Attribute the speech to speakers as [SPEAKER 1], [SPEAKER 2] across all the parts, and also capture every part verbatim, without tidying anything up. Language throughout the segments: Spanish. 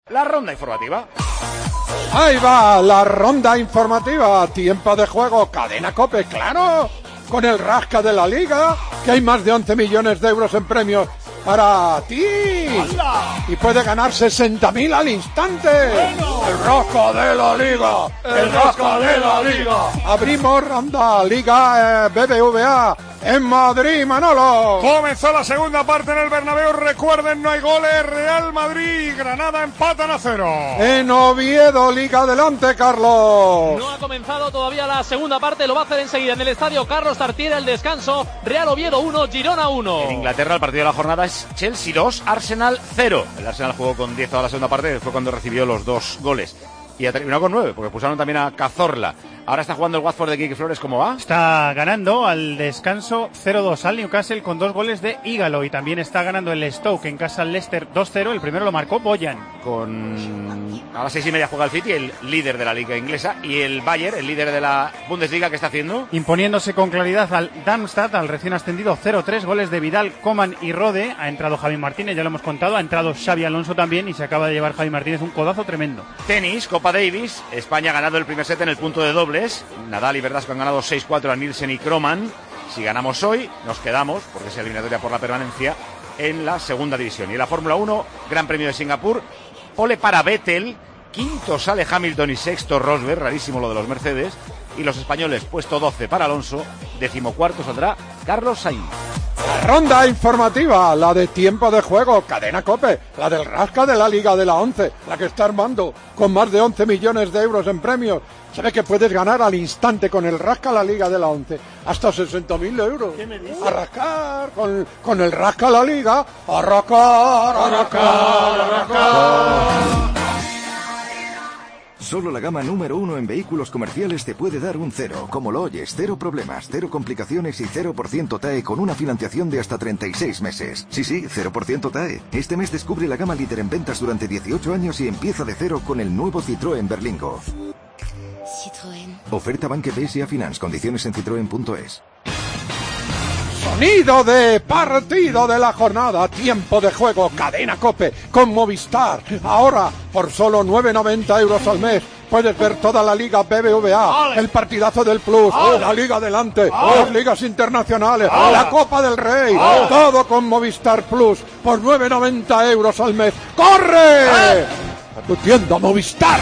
[SPEAKER 1] La ronda informativa.
[SPEAKER 2] Ahí va la ronda informativa. Tiempo de juego, Cadena COPE, claro. Con el rasca de la liga, que hay más de once millones de euros en premios para ti. ¡Hala! Y puede ganar sesenta mil al instante. Bueno. El rasca de la liga. El, el rasca de la liga. Abrimos ronda Liga eh, B B V A. En Madrid, Manolo.
[SPEAKER 3] Comenzó la segunda parte en el Bernabéu. Recuerden, no hay goles. Real Madrid y Granada empatan a cero.
[SPEAKER 2] En Oviedo, Liga, adelante, Carlos.
[SPEAKER 4] No ha comenzado todavía la segunda parte. Lo va a hacer enseguida en el estadio Carlos Tartiere. El descanso. Real Oviedo uno, Girona uno.
[SPEAKER 1] En Inglaterra, el partido de la jornada es Chelsea dos, Arsenal cero. El Arsenal jugó con diez toda la segunda parte. Fue cuando recibió los dos goles. Y ha terminado con nueve, porque pulsaron también a Cazorla. Ahora está jugando el Watford de Quique Flores, ¿cómo va?
[SPEAKER 5] Está ganando al descanso cero dos al Newcastle con dos goles de Ígalo. Y también está ganando el Stoke en casa al Leicester dos cero. El primero lo marcó Boyan.
[SPEAKER 1] Con... A las seis y media juega el City, el líder de la liga inglesa. Y el Bayern, el líder de la Bundesliga, ¿qué está haciendo?
[SPEAKER 5] Imponiéndose con claridad al Darmstadt, al recién ascendido cero tres. Goles de Vidal, Coman y Rode. Ha entrado Javi Martínez, ya lo hemos contado. Ha entrado Xavi Alonso también. Y se acaba de llevar Javi Martínez un codazo tremendo.
[SPEAKER 1] Tenis, Copa Davis. España ha ganado el primer set en el punto de dobles. Nadal y Verdasco han ganado seis cuatro a Nielsen y Kroman. Si ganamos hoy, nos quedamos, porque es eliminatoria por la permanencia, en la segunda división. Y en la Fórmula uno, Gran Premio de Singapur, pole para Vettel, quinto sale Hamilton y sexto Rosberg, rarísimo lo de los Mercedes, y los españoles, puesto doce para Alonso, decimocuarto saldrá Carlos Sainz.
[SPEAKER 2] La ronda informativa, la de tiempo de juego, Cadena COPE, la del rasca de la Liga de la once, la que está armando con más de once millones de euros en premios. ¿Sabe que puedes ganar al instante con el rasca la Liga de la once? Hasta sesenta mil euros.
[SPEAKER 3] ¿Qué me dices?
[SPEAKER 2] A rascar, con, con el rasca la Liga, a rascar, a rascar, a rascar.
[SPEAKER 6] Solo la gama número uno en vehículos comerciales te puede dar un cero. Como lo oyes, cero problemas, cero complicaciones y cero por ciento T A E con una financiación de hasta treinta y seis meses. Sí, sí, cero por ciento T A E. Este mes descubre la gama líder en ventas durante dieciocho años y empieza de cero con el nuevo Citroën Berlingo.
[SPEAKER 7] Citroën.
[SPEAKER 6] Oferta Banque B S A Finance. Condiciones en citroen punto es.
[SPEAKER 2] Sonido de partido de la jornada, tiempo de juego, Cadena COPE con Movistar. Ahora, por solo nueve noventa euros al mes, puedes ver toda la Liga B B V A, el partidazo del Plus, la Liga Adelante, las ligas internacionales, la Copa del Rey, todo con Movistar Plus, por nueve noventa euros al mes. ¡Corre! A tu tienda Movistar.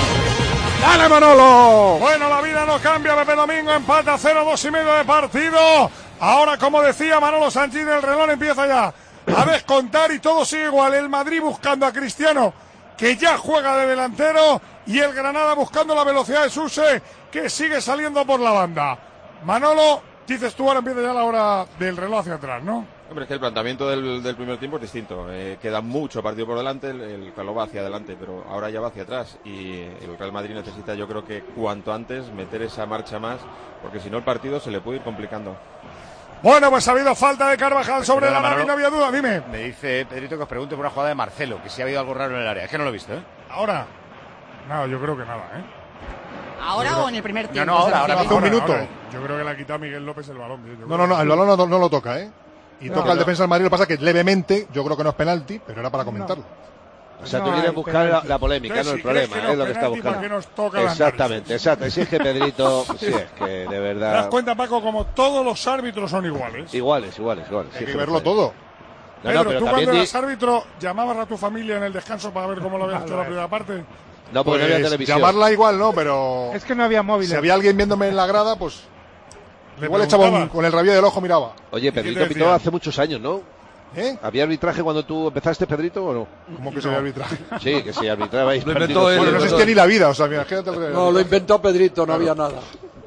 [SPEAKER 2] ¡Dale, Manolo!
[SPEAKER 3] Bueno, la vida no cambia, Pepe Domingo empata cero dos y medio de partido. Ahora, como decía Manolo Sánchez, el reloj empieza ya a descontar y todo sigue igual. El Madrid buscando a Cristiano, que ya juega de delantero, y el Granada buscando la velocidad de Suse, que sigue saliendo por la banda. Manolo, dices tú, ahora empieza ya la hora del reloj hacia atrás, ¿no?
[SPEAKER 8] Hombre, es que el planteamiento del, del primer tiempo es distinto. Eh, queda mucho partido por delante, el, el reloj va hacia adelante, pero ahora ya va hacia atrás. Y el Real Madrid necesita, yo creo que cuanto antes, meter esa marcha más, porque si no el partido se le puede ir complicando.
[SPEAKER 3] Bueno, pues ha habido falta de Carvajal sobre la nave, no había duda, dime.
[SPEAKER 1] Me dice Pedrito que os pregunte por una jugada de Marcelo, que si ha habido algo raro en el área. Es que no lo he visto, ¿eh?
[SPEAKER 3] Ahora. No, yo creo que nada, ¿eh?
[SPEAKER 7] ¿Ahora
[SPEAKER 3] creo...
[SPEAKER 7] o en el primer tiempo?
[SPEAKER 1] No, no, ahora, ahora,
[SPEAKER 9] hace un minuto.
[SPEAKER 3] Ahora. Yo creo que le ha quitado Miguel López el balón. Yo
[SPEAKER 9] no, no, no, el balón no, no lo toca, ¿eh? Y
[SPEAKER 3] no,
[SPEAKER 9] toca
[SPEAKER 3] no.
[SPEAKER 9] el defensa del Madrid, lo que pasa es que levemente, yo creo que no es penalti, pero era para comentarlo.
[SPEAKER 3] No.
[SPEAKER 10] O sea,
[SPEAKER 3] no
[SPEAKER 10] tú quieres buscar la, la polémica, no el problema,
[SPEAKER 3] que
[SPEAKER 10] no,
[SPEAKER 3] no,
[SPEAKER 10] es lo que está buscando.
[SPEAKER 3] Que nos toca
[SPEAKER 10] exactamente, exacto. Si es que Pedrito, sí, es que de verdad.
[SPEAKER 3] ¿Te das cuenta, Paco, como todos los árbitros son iguales?
[SPEAKER 10] Iguales, iguales, iguales.
[SPEAKER 9] Hay
[SPEAKER 10] sí,
[SPEAKER 9] que
[SPEAKER 10] que
[SPEAKER 9] verlo
[SPEAKER 10] no
[SPEAKER 9] todo.
[SPEAKER 10] No,
[SPEAKER 3] Pedro,
[SPEAKER 10] no, pero
[SPEAKER 3] ¿tú
[SPEAKER 10] también
[SPEAKER 3] cuando
[SPEAKER 10] di...
[SPEAKER 3] eras árbitro llamabas a tu familia en el descanso para ver cómo lo habías hecho la primera parte?
[SPEAKER 10] No, porque
[SPEAKER 9] pues,
[SPEAKER 10] no había televisión.
[SPEAKER 9] Llamarla igual, no, pero...
[SPEAKER 11] Es que no había móviles.
[SPEAKER 9] Si había alguien viéndome en la grada, pues...
[SPEAKER 3] Le
[SPEAKER 9] igual echaba un, con el rabillo del ojo, miraba.
[SPEAKER 10] Oye, Pedrito pitó hace muchos años, ¿no?
[SPEAKER 9] ¿Eh?
[SPEAKER 10] ¿Había arbitraje cuando tú empezaste, Pedrito, o no?
[SPEAKER 9] ¿Cómo que no. se había arbitraje?
[SPEAKER 10] Sí, que se arbitraba.
[SPEAKER 2] Lo inventó él.
[SPEAKER 9] Bueno, no existía ni la vida, o sea, imagínate el...
[SPEAKER 2] No, lo inventó Pedrito, no claro. había nada.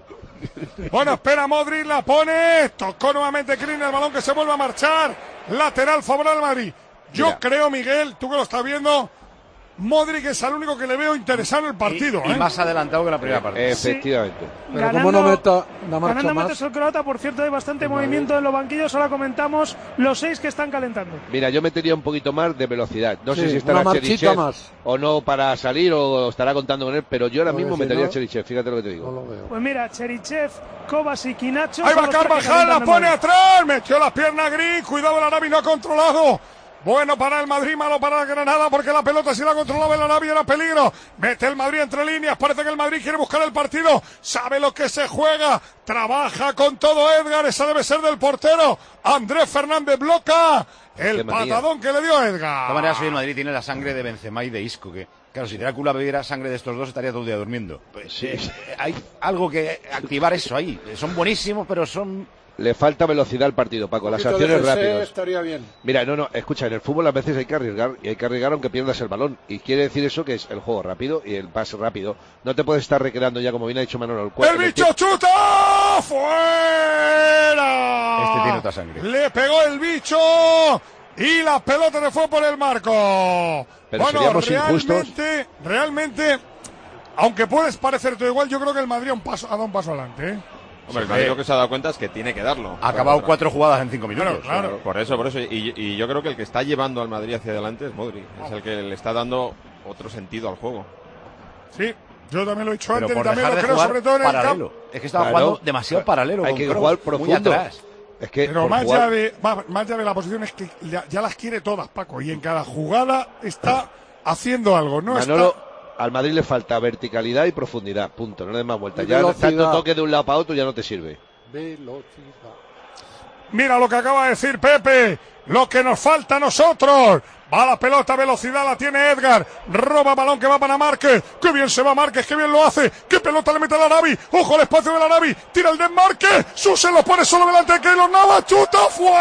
[SPEAKER 3] Bueno, espera Modric, la pone, tocó nuevamente Clean, el balón que se vuelve a marchar, lateral favorable al Madrid. Yo Mira. creo, Miguel, tú que lo estás viendo, Modric es el único que le veo interesado en el partido.
[SPEAKER 1] Y,
[SPEAKER 3] ¿eh?
[SPEAKER 1] y más adelantado que la primera parte.
[SPEAKER 10] Efectivamente.
[SPEAKER 11] Sí.
[SPEAKER 2] Pero
[SPEAKER 11] ganando,
[SPEAKER 2] como no meta una marcha
[SPEAKER 11] ganando
[SPEAKER 2] más.
[SPEAKER 11] metes el croata, por cierto, hay bastante movimiento en los banquillos. Ahora comentamos los seis que están calentando.
[SPEAKER 10] Mira, yo metería un poquito más de velocidad. No
[SPEAKER 2] sí,
[SPEAKER 10] sé si estará Cherichev
[SPEAKER 2] más.
[SPEAKER 10] o no para salir o estará contando con él, pero yo ahora
[SPEAKER 2] no,
[SPEAKER 10] mismo
[SPEAKER 2] si
[SPEAKER 10] metería
[SPEAKER 2] no,
[SPEAKER 10] a Cherichev, fíjate lo que te digo.
[SPEAKER 2] No lo veo.
[SPEAKER 11] Pues mira, Cherichev, Kovacic y Nacho.
[SPEAKER 3] Ahí va Carvajal, la pone atrás, metió las piernas Gris, cuidado el Arabi, no ha controlado. Bueno para el Madrid, malo para el Granada, porque la pelota si la controlaba el Arabi era peligro. Mete el Madrid entre líneas, parece que el Madrid quiere buscar el partido, sabe lo que se juega, trabaja con todo Edgar, esa debe ser del portero. Andrés Fernández bloca el patadón que le dio Edgar.
[SPEAKER 1] De todas maneras, hoy el Madrid tiene la sangre de Benzema y de Isco, que claro, si Drácula bebiera sangre de estos dos estaría todo el día durmiendo. Pues, sí. eh, hay algo que activar eso ahí. Son buenísimos, pero son...
[SPEAKER 10] Le falta velocidad al partido, Paco, las acciones rápidas.
[SPEAKER 2] Estaría bien.
[SPEAKER 10] Mira, no, no, escucha, en el fútbol a veces hay que arriesgar, y hay que arriesgar aunque pierdas el balón. Y quiere decir eso que es el juego rápido y el pase rápido. No te puedes estar recreando ya, como bien ha dicho Manolo. El,
[SPEAKER 3] ¡El bicho el chuta! ¡Fuera!
[SPEAKER 1] Este tiene otra sangre.
[SPEAKER 3] Le pegó el bicho y la pelota le fue por el marco.
[SPEAKER 10] Pero
[SPEAKER 3] bueno,
[SPEAKER 10] seríamos
[SPEAKER 3] realmente,
[SPEAKER 10] injustos.
[SPEAKER 3] realmente, aunque puedes parecer todo igual, yo creo que el Madrid ha, un paso, ha dado un paso adelante, ¿eh?
[SPEAKER 8] Hombre, el Madrid lo que se ha dado cuenta es que tiene que darlo.
[SPEAKER 1] Ha acabado cuatro jugadas en cinco minutos.
[SPEAKER 3] Claro, claro.
[SPEAKER 8] Por eso, por eso. Y, y yo creo que el que está llevando al Madrid hacia adelante es Modric. Es el que le está dando otro sentido al juego.
[SPEAKER 3] Sí, yo también lo he dicho
[SPEAKER 1] Pero
[SPEAKER 3] antes y
[SPEAKER 1] por
[SPEAKER 3] también
[SPEAKER 1] dejar
[SPEAKER 3] lo
[SPEAKER 1] de
[SPEAKER 3] creo,
[SPEAKER 1] jugar
[SPEAKER 3] sobre todo en
[SPEAKER 1] paralelo.
[SPEAKER 3] el campo.
[SPEAKER 1] Es que estaba
[SPEAKER 10] Claro.
[SPEAKER 1] jugando demasiado paralelo.
[SPEAKER 10] Hay
[SPEAKER 1] con
[SPEAKER 10] que
[SPEAKER 1] Kroos,
[SPEAKER 10] jugar
[SPEAKER 1] muy
[SPEAKER 10] profundo.
[SPEAKER 1] atrás.
[SPEAKER 10] Es que
[SPEAKER 3] Pero
[SPEAKER 10] por
[SPEAKER 3] más,
[SPEAKER 10] jugar-
[SPEAKER 3] ya de, más, más ya de la posición es que ya, ya las quiere todas, Paco, y en cada jugada está haciendo algo, ¿no?
[SPEAKER 10] Manolo,
[SPEAKER 3] Está...
[SPEAKER 10] al Madrid le falta verticalidad y profundidad, punto, no le des más vueltas.
[SPEAKER 2] Y
[SPEAKER 10] Ya
[SPEAKER 2] velocidad.
[SPEAKER 10] tanto toque de un lado para otro ya no te sirve.
[SPEAKER 2] Velocidad.
[SPEAKER 3] Mira lo que acaba de decir Pepe, lo que nos falta a nosotros. Va la pelota, velocidad la tiene Edgar, roba balón que va para Márquez, qué bien se va Márquez, qué bien lo hace, qué pelota le mete al Arabi, ojo al espacio del Arabi, tira el de Márquez, Suso lo pone solo delante de Keylor Navas, chuta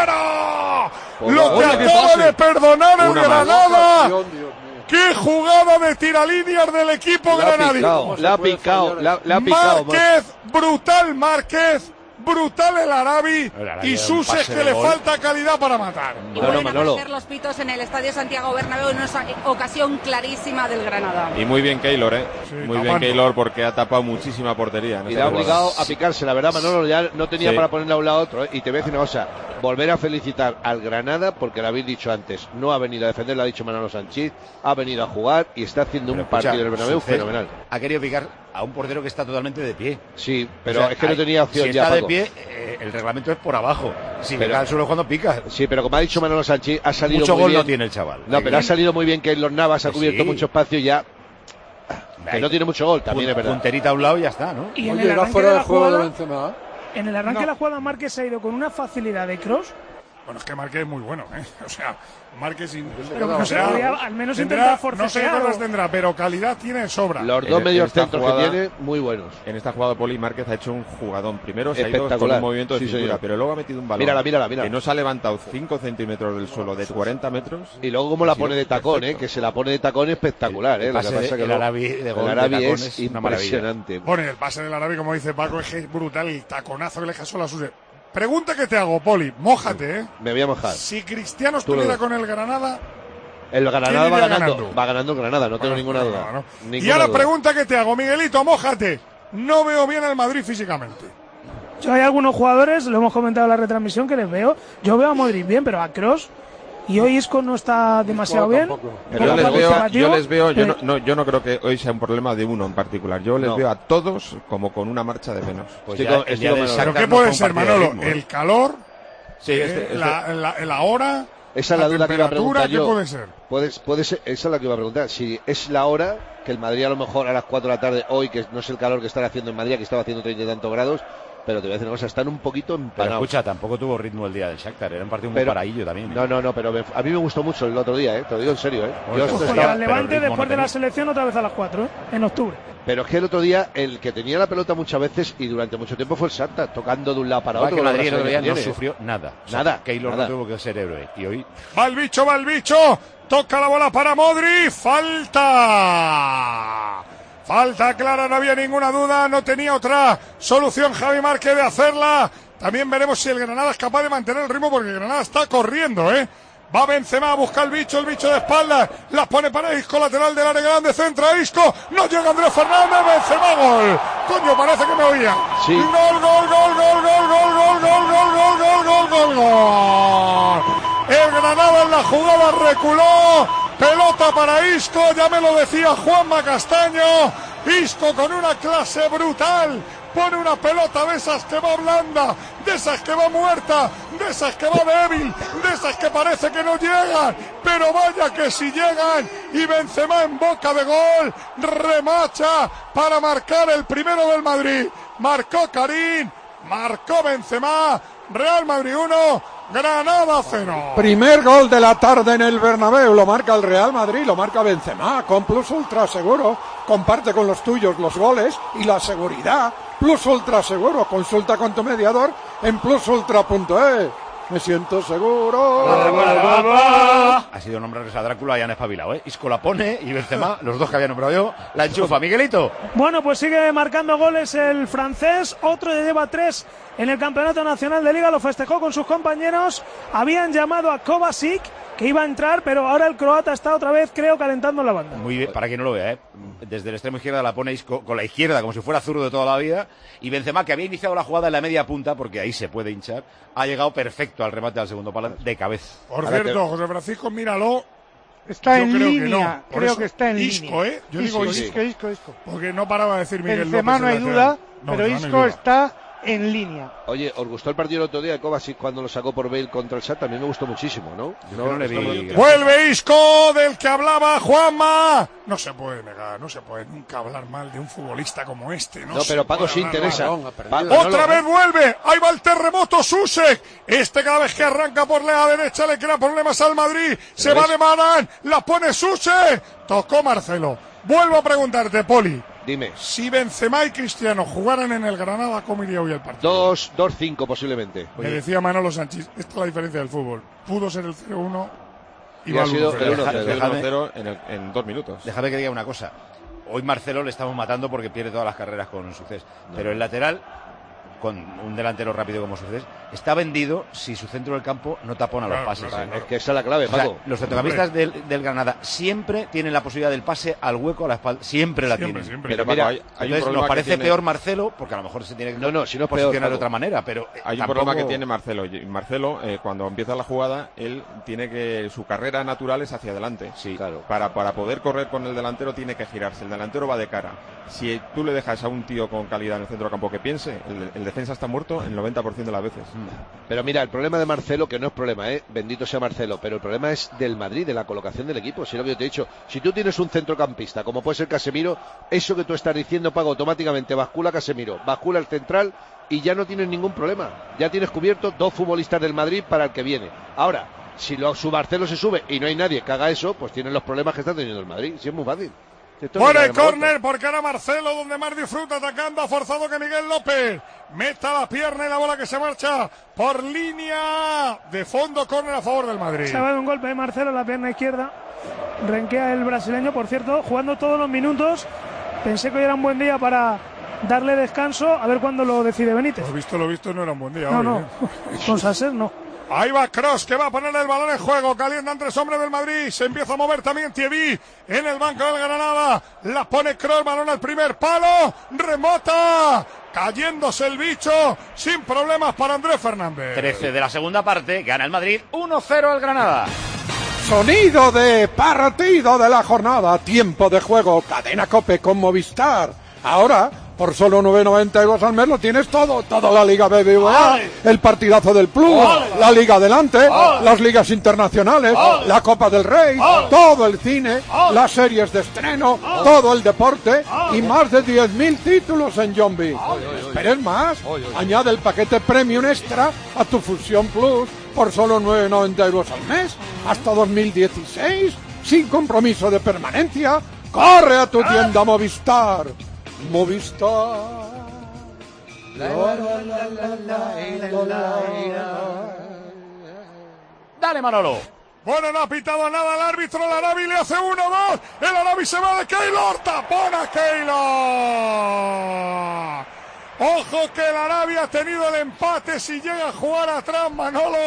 [SPEAKER 3] fuera,
[SPEAKER 10] Pues
[SPEAKER 3] lo que
[SPEAKER 10] oye, qué
[SPEAKER 3] acaba
[SPEAKER 10] pase.
[SPEAKER 3] de perdonar el
[SPEAKER 8] Una más.
[SPEAKER 3] Granada,
[SPEAKER 2] Dios, Dios mío.
[SPEAKER 3] qué jugada de tiralíneas del equipo
[SPEAKER 10] La ha
[SPEAKER 3] granadino.
[SPEAKER 10] picado, la ha
[SPEAKER 2] puede
[SPEAKER 10] picado,
[SPEAKER 2] fallar
[SPEAKER 10] la, la ha picado.
[SPEAKER 3] Márquez, brutal Márquez, brutal el Arabi,
[SPEAKER 1] El Arabi
[SPEAKER 3] y
[SPEAKER 1] da un
[SPEAKER 3] Suso es
[SPEAKER 1] pase
[SPEAKER 3] que
[SPEAKER 1] de
[SPEAKER 3] le
[SPEAKER 1] gol.
[SPEAKER 3] falta calidad para matar.
[SPEAKER 7] Y
[SPEAKER 10] No,
[SPEAKER 7] vuelven
[SPEAKER 10] no,
[SPEAKER 7] a
[SPEAKER 10] Manolo.
[SPEAKER 7] aparecer los pitos en el Estadio Santiago Bernabéu en una ocasión clarísima del Granada.
[SPEAKER 8] Y muy bien Keylor, ¿eh?
[SPEAKER 3] Sí,
[SPEAKER 8] muy bien
[SPEAKER 3] tapando.
[SPEAKER 8] Keylor porque ha tapado muchísima portería. en
[SPEAKER 10] Y le
[SPEAKER 8] esta
[SPEAKER 10] ha
[SPEAKER 8] jugada.
[SPEAKER 10] obligado a picarse, la verdad, Manolo, ya no tenía
[SPEAKER 8] Sí.
[SPEAKER 10] para ponerle a un lado a otro, ¿eh? Y te voy a decir una cosa, volver a felicitar al Granada, porque lo habéis dicho antes, no ha venido a defender, lo ha dicho Manolo Sánchez, ha venido a jugar y está haciendo
[SPEAKER 1] Pero
[SPEAKER 10] un
[SPEAKER 1] escucha,
[SPEAKER 10] partido del Bernabéu
[SPEAKER 1] Sucé
[SPEAKER 10] fenomenal.
[SPEAKER 1] Ha querido picar a un portero que está totalmente de pie.
[SPEAKER 10] Sí, pero
[SPEAKER 1] O sea,
[SPEAKER 10] es que no
[SPEAKER 1] hay-
[SPEAKER 10] tenía opción
[SPEAKER 1] si
[SPEAKER 10] ya,
[SPEAKER 1] está de
[SPEAKER 10] Paco.
[SPEAKER 1] pie, eh, el reglamento es por abajo. Si
[SPEAKER 10] Pero-
[SPEAKER 1] pica al suelo cuando pica.
[SPEAKER 10] Sí, pero como ha dicho Manolo Sánchez, ha salido
[SPEAKER 1] Mucho
[SPEAKER 10] muy
[SPEAKER 1] gol
[SPEAKER 10] bien.
[SPEAKER 1] no tiene el chaval.
[SPEAKER 10] No, pero ha salido muy bien que los Navas ha
[SPEAKER 1] Que
[SPEAKER 10] cubierto
[SPEAKER 1] sí.
[SPEAKER 10] mucho espacio y ya, que no tiene mucho gol, también es verdad.
[SPEAKER 1] Punterita a un lado y ya está, ¿no?
[SPEAKER 11] Y en
[SPEAKER 2] Oye,
[SPEAKER 11] el
[SPEAKER 2] era
[SPEAKER 11] arranque
[SPEAKER 2] fuera
[SPEAKER 11] de
[SPEAKER 2] de
[SPEAKER 11] la
[SPEAKER 2] juego de
[SPEAKER 11] jugada,
[SPEAKER 2] Benzema.
[SPEAKER 11] en el arranque
[SPEAKER 3] No.
[SPEAKER 11] de la jugada Márquez se ha ido con una facilidad de cross.
[SPEAKER 3] Bueno, es que Márquez es muy bueno, ¿eh? O sea, Márquez sin...
[SPEAKER 11] Pero
[SPEAKER 3] o
[SPEAKER 11] no se
[SPEAKER 3] sea,
[SPEAKER 11] podía al menos
[SPEAKER 3] tendrá-
[SPEAKER 11] intentar
[SPEAKER 3] no sé
[SPEAKER 11] forcejear
[SPEAKER 3] qué cosas
[SPEAKER 11] o-
[SPEAKER 3] tendrá, pero calidad tiene de sobra.
[SPEAKER 10] Los
[SPEAKER 8] En-
[SPEAKER 10] dos
[SPEAKER 8] en
[SPEAKER 10] medios
[SPEAKER 8] esta
[SPEAKER 10] centros
[SPEAKER 8] jugada-
[SPEAKER 10] que tiene, muy buenos.
[SPEAKER 8] En esta jugada Poli Márquez ha hecho un jugadón. Primero se ha ido con
[SPEAKER 10] Espectacular.
[SPEAKER 8] un movimiento de
[SPEAKER 10] Sí,
[SPEAKER 8] cintura,
[SPEAKER 10] señor.
[SPEAKER 8] pero luego ha metido un balón
[SPEAKER 10] Mírala, mírala, mírala.
[SPEAKER 8] que no se ha levantado cinco centímetros del suelo de cuarenta metros.
[SPEAKER 10] Y luego como la
[SPEAKER 8] Ha sido
[SPEAKER 10] pone de tacón,
[SPEAKER 8] perfecto.
[SPEAKER 10] ¿eh? Que se la pone de tacón espectacular,
[SPEAKER 1] El
[SPEAKER 10] ¿eh? Lo que
[SPEAKER 1] pase
[SPEAKER 10] pasa
[SPEAKER 1] de-
[SPEAKER 10] que
[SPEAKER 1] el
[SPEAKER 10] luego-
[SPEAKER 1] Arabi de gol
[SPEAKER 10] el
[SPEAKER 1] de
[SPEAKER 10] Arabi
[SPEAKER 1] tacón
[SPEAKER 10] es
[SPEAKER 1] es una maravilla.
[SPEAKER 10] impresionante.
[SPEAKER 3] Bueno, y el pase del Arabi, como dice Paco, es brutal, el taconazo que le deja solo a Suso. Pregunta que te hago, Poli, mójate, ¿eh?
[SPEAKER 10] Me voy a mojar.
[SPEAKER 3] Si Cristiano
[SPEAKER 10] Tú lo
[SPEAKER 3] estuviera
[SPEAKER 10] ves.
[SPEAKER 3] con el Granada...
[SPEAKER 10] El Granada
[SPEAKER 3] ¿Quién
[SPEAKER 10] va
[SPEAKER 3] iría
[SPEAKER 10] ganando,
[SPEAKER 3] ganando?
[SPEAKER 10] va ganando el Granada, no tengo
[SPEAKER 3] Bueno,
[SPEAKER 10] ninguna duda.
[SPEAKER 3] claro, ¿no? Y
[SPEAKER 10] Ninguna
[SPEAKER 3] ahora
[SPEAKER 10] duda.
[SPEAKER 3] pregunta que te hago, Miguelito, mójate. No veo bien al Madrid físicamente.
[SPEAKER 11] Yo hay algunos jugadores, lo hemos comentado en la retransmisión, que les veo. Yo veo a Modric bien, pero a Kroos y hoy Isco no está demasiado bien.
[SPEAKER 2] tampoco.
[SPEAKER 8] Pero yo
[SPEAKER 11] Poco
[SPEAKER 8] les veo,
[SPEAKER 11] participativo,
[SPEAKER 8] yo les veo, yo no,
[SPEAKER 11] pero-
[SPEAKER 8] no, yo no creo que hoy sea un problema de uno en particular. Yo les
[SPEAKER 10] No.
[SPEAKER 8] veo a todos como con una marcha de menos.
[SPEAKER 1] Pues
[SPEAKER 10] Estoy
[SPEAKER 1] ya
[SPEAKER 10] con-
[SPEAKER 1] el
[SPEAKER 10] estoy
[SPEAKER 1] día
[SPEAKER 10] con
[SPEAKER 1] del
[SPEAKER 10] Manolo.
[SPEAKER 3] ¿Pero
[SPEAKER 1] Shakhtar
[SPEAKER 3] qué
[SPEAKER 1] no
[SPEAKER 3] puede
[SPEAKER 1] fue un
[SPEAKER 3] ser,
[SPEAKER 1] partido de
[SPEAKER 3] Manolo?
[SPEAKER 1] ritmo, ¿eh?
[SPEAKER 3] ¿El calor?
[SPEAKER 8] Sí,
[SPEAKER 3] Eh,
[SPEAKER 8] este- este-
[SPEAKER 3] la, la- la hora?
[SPEAKER 10] Esa es
[SPEAKER 3] la
[SPEAKER 10] la duda que iba a
[SPEAKER 3] temperatura,
[SPEAKER 10] preguntar
[SPEAKER 3] ¿qué
[SPEAKER 10] yo.
[SPEAKER 3] puede ser?
[SPEAKER 10] Puedes, puede ser, esa es la que iba a preguntar. Si es la hora, que el Madrid a lo mejor a las cuatro de la tarde, hoy, que no es el calor que están haciendo en Madrid, que estaba haciendo treinta y tantos grados, pero te voy a decir una cosa, están un poquito
[SPEAKER 1] Pero
[SPEAKER 10] empanados.
[SPEAKER 1] escucha, tampoco tuvo ritmo el día del Shakhtar. Era un partido muy
[SPEAKER 10] Pero-
[SPEAKER 1] paradillo también. ¿eh?
[SPEAKER 10] No, no, no, pero me- a mí me gustó mucho el otro día, ¿eh? Te lo digo en serio, ¿eh?
[SPEAKER 1] Oye,
[SPEAKER 10] Yo
[SPEAKER 1] pues
[SPEAKER 10] esto
[SPEAKER 11] Ojo,
[SPEAKER 10] estaba-
[SPEAKER 11] al Levante
[SPEAKER 1] pero el ritmo
[SPEAKER 11] después
[SPEAKER 1] no
[SPEAKER 11] de la
[SPEAKER 1] tenía.
[SPEAKER 11] selección otra vez a las cuatro, ¿eh? En octubre.
[SPEAKER 10] Pero es que el otro día, el que tenía la pelota muchas veces y durante mucho tiempo fue el Shakhtar, tocando de un lado para
[SPEAKER 1] Para
[SPEAKER 10] otro.
[SPEAKER 1] que
[SPEAKER 10] con la
[SPEAKER 1] Madrid el otro día
[SPEAKER 10] brasileña
[SPEAKER 1] no
[SPEAKER 10] que tiene.
[SPEAKER 1] sufrió nada. O sea,
[SPEAKER 10] Nada,
[SPEAKER 1] Keylor
[SPEAKER 10] nada.
[SPEAKER 1] no tuvo que ser héroe. Y hoy
[SPEAKER 3] Va el bicho, va el bicho. Toca la bola para Modric. Falta. Falta clara, no había ninguna duda. No tenía otra solución Javi Márquez de hacerla. También veremos si el Granada es capaz de mantener el ritmo porque el Granada está corriendo, ¿eh? Va Benzema a buscar el bicho, el bicho de espaldas. La pone para Isco, lateral del área grande, centra Isco. No llega Andrés Fernández, Benzema, gol. Coño, parece que me oía.
[SPEAKER 10] Sí.
[SPEAKER 3] Gol, gol, gol, gol, gol, gol, gol, gol, gol, gol, gol, gol, gol, gol. El Granada en la jugada reculó. Pelota para Isco, ya me lo decía Juanma Castaño. Isco con una clase brutal. Pone una pelota de esas que va blanda, de esas que va muerta, de esas que va débil, de esas que parece que no llegan, pero vaya que si llegan, y Benzema en boca de gol, remacha para marcar el primero del Madrid. Marcó Karim, marcó Benzema, Real Madrid uno, Granada cero.
[SPEAKER 2] Primer gol de la tarde en el Bernabéu, lo marca el Real Madrid, lo marca Benzema, con Plus Ultra Seguro, comparte con los tuyos los goles y la seguridad. Plus Ultra Seguro, consulta con tu mediador en plus ultra punto es. Me siento seguro.
[SPEAKER 1] Ha sido nombrarles a Drácula y han espabilado, ¿eh? Isco la pone y Benzema, los dos que había nombrado yo, la enchufa. Miguelito.
[SPEAKER 11] Bueno, pues sigue marcando goles el francés, otro de lleva tres en el Campeonato Nacional de Liga, lo festejó con sus compañeros, habían llamado a Kovacic, que iba a entrar, pero ahora el croata está otra vez, creo, calentando la banda.
[SPEAKER 1] Muy bien, para quien no lo vea, ¿eh? Desde el extremo izquierda la pone Isco con la izquierda, como si fuera zurdo de toda la vida, y Benzema, que había iniciado la jugada en la media punta, porque ahí se puede hinchar, ha llegado perfecto al remate al segundo palo de cabeza.
[SPEAKER 3] Por cierto, José Francisco, míralo.
[SPEAKER 12] Está
[SPEAKER 3] Yo
[SPEAKER 12] en
[SPEAKER 3] creo
[SPEAKER 12] línea,
[SPEAKER 3] que no.
[SPEAKER 12] creo
[SPEAKER 3] eso,
[SPEAKER 12] que está en
[SPEAKER 3] Isco,
[SPEAKER 12] línea.
[SPEAKER 3] ¿eh? Yo
[SPEAKER 12] Isco,
[SPEAKER 3] digo
[SPEAKER 12] Isco,
[SPEAKER 3] Isco.
[SPEAKER 12] Isco, Isco.
[SPEAKER 3] Porque no paraba de decir Miguel
[SPEAKER 12] Benzema
[SPEAKER 3] López.
[SPEAKER 12] no hay
[SPEAKER 3] el
[SPEAKER 12] duda,
[SPEAKER 3] lateral. No,
[SPEAKER 12] pero
[SPEAKER 3] no, no hay
[SPEAKER 12] Isco
[SPEAKER 3] duda.
[SPEAKER 12] está en línea.
[SPEAKER 10] Oye, ¿os gustó el partido el otro día de Kovacic cuando lo sacó por Bale contra el S A T? A mí me gustó muchísimo, ¿no?
[SPEAKER 1] Yo no le vi.
[SPEAKER 3] Vuelve Isco, del que hablaba Juanma. No se puede negar, no se puede nunca hablar mal de un futbolista como este. No,
[SPEAKER 10] No, pero Paco sí interesa. Paco,
[SPEAKER 3] Otra vez vuelve, ahí va el terremoto Susek. Este cada vez que arranca por la derecha le crea problemas al Madrid. Se va de Marán, la pone Susek. Tocó Marcelo. Vuelvo a preguntarte, Poli.
[SPEAKER 10] Dime.
[SPEAKER 3] Si Benzema y Cristiano jugaran en el Granada, ¿cómo iría hoy el partido?
[SPEAKER 10] Dos, dos, cinco posiblemente.
[SPEAKER 3] Me decía Manolo Sánchez, esta es la diferencia del fútbol. Pudo ser el cero uno y,
[SPEAKER 10] Y
[SPEAKER 3] va
[SPEAKER 10] ha
[SPEAKER 3] al
[SPEAKER 10] sido
[SPEAKER 3] uno cero.
[SPEAKER 10] el uno cero.
[SPEAKER 8] El uno cero en, el- en dos minutos.
[SPEAKER 1] Déjame que diga una cosa. Hoy Marcelo le estamos matando porque pierde todas las carreras con Sucés. Pero el lateral, con un delantero rápido como Sucés, está vendido si su centro del campo no tapona los
[SPEAKER 3] Claro,
[SPEAKER 1] pases.
[SPEAKER 3] claro,
[SPEAKER 10] Es que esa es la clave,
[SPEAKER 1] O sea,
[SPEAKER 10] Paco.
[SPEAKER 1] los centrocampistas del, del Granada siempre tienen la posibilidad del pase al hueco a la espalda. Siempre la
[SPEAKER 3] Siempre,
[SPEAKER 1] tienen.
[SPEAKER 3] siempre.
[SPEAKER 8] Pero
[SPEAKER 10] Mira,
[SPEAKER 8] Paco, hay, hay un
[SPEAKER 1] Entonces
[SPEAKER 8] problema
[SPEAKER 1] nos
[SPEAKER 8] que
[SPEAKER 1] parece
[SPEAKER 8] tiene-
[SPEAKER 1] peor Marcelo, porque a lo mejor se tiene que
[SPEAKER 10] No, no, si no es peor,
[SPEAKER 1] posicionar de
[SPEAKER 10] Paco.
[SPEAKER 1] otra manera, pero eh,
[SPEAKER 8] Hay un
[SPEAKER 1] tampoco-
[SPEAKER 8] problema que tiene Marcelo. Y Marcelo, eh, cuando empieza la jugada, él tiene que. Su carrera natural es hacia adelante.
[SPEAKER 1] Sí.
[SPEAKER 10] Claro.
[SPEAKER 8] Para, para poder correr con el delantero tiene que girarse. El delantero va de cara. Si tú le dejas a un tío con calidad en el centro del campo que piense, el, el defensa está muerto el noventa por ciento de las veces.
[SPEAKER 10] Pero mira, el problema de Marcelo, que no es problema, ¿eh? Bendito sea Marcelo, pero el problema es del Madrid, de la colocación del equipo. Si es lo que yo te he dicho, si tú tienes un centrocampista, como puede ser Casemiro, eso que tú estás diciendo, Paco, automáticamente bascula Casemiro, bascula el central y ya no tienes ningún problema. Ya tienes cubierto dos futbolistas del Madrid para el que viene. Ahora, si lo, su Marcelo se sube y no hay nadie que haga eso, pues tienen los problemas que está teniendo el Madrid. Sí, es muy fácil. Esto no
[SPEAKER 3] Bueno,
[SPEAKER 10] tiene
[SPEAKER 3] el
[SPEAKER 10] que dar
[SPEAKER 3] córner porque ahora Marcelo, donde más disfruta atacando, ha forzado que Miguel López meta la pierna y la bola que se marcha por línea de fondo. Córner a favor del Madrid.
[SPEAKER 11] Se ha dado un golpe de Marcelo en la pierna izquierda. Renquea el brasileño, por cierto, jugando todos los minutos. Pensé que hoy era un buen día para darle descanso, a ver cuándo lo decide Benítez.
[SPEAKER 3] Lo visto, lo visto, no era un buen día.
[SPEAKER 11] No,
[SPEAKER 3] hoy,
[SPEAKER 11] no,
[SPEAKER 3] ¿eh?
[SPEAKER 11] con Sancet no.
[SPEAKER 3] Ahí va Kroos, que va a poner el balón en juego. Calientan tres hombres del Madrid. Se empieza a mover también Thierry en el banco del Granada. La pone Kroos, balón al primer palo. Remota. Cayéndose el bicho. Sin problemas para Andrés Fernández.
[SPEAKER 1] trece de la segunda parte, gana el Madrid uno cero al Granada.
[SPEAKER 2] Sonido de partido de la jornada, tiempo de juego, cadena COPE con Movistar. Ahora, por solo nueve noventa euros al mes lo tienes todo, toda la Liga B B V A, el partidazo del Plus, la Liga Adelante, las ligas internacionales, la Copa del Rey, todo el cine, las series de estreno, todo el deporte y más de diez mil títulos en Yombi. ¿Esperes más? Añade el paquete Premium Extra a tu Fusión Plus por solo nueve noventa euros al mes, hasta dos mil dieciséis, sin compromiso de permanencia. ¡Corre a tu tienda Movistar! Movistar.
[SPEAKER 1] Dale, Manolo.
[SPEAKER 3] Bueno, no ha pitado nada el árbitro. El Arabi le hace uno, dos. El Arabi se va de Keylor. Tapón a Keylor. Ojo que el Arabi ha tenido el empate. Si llega a jugar atrás, Manolo,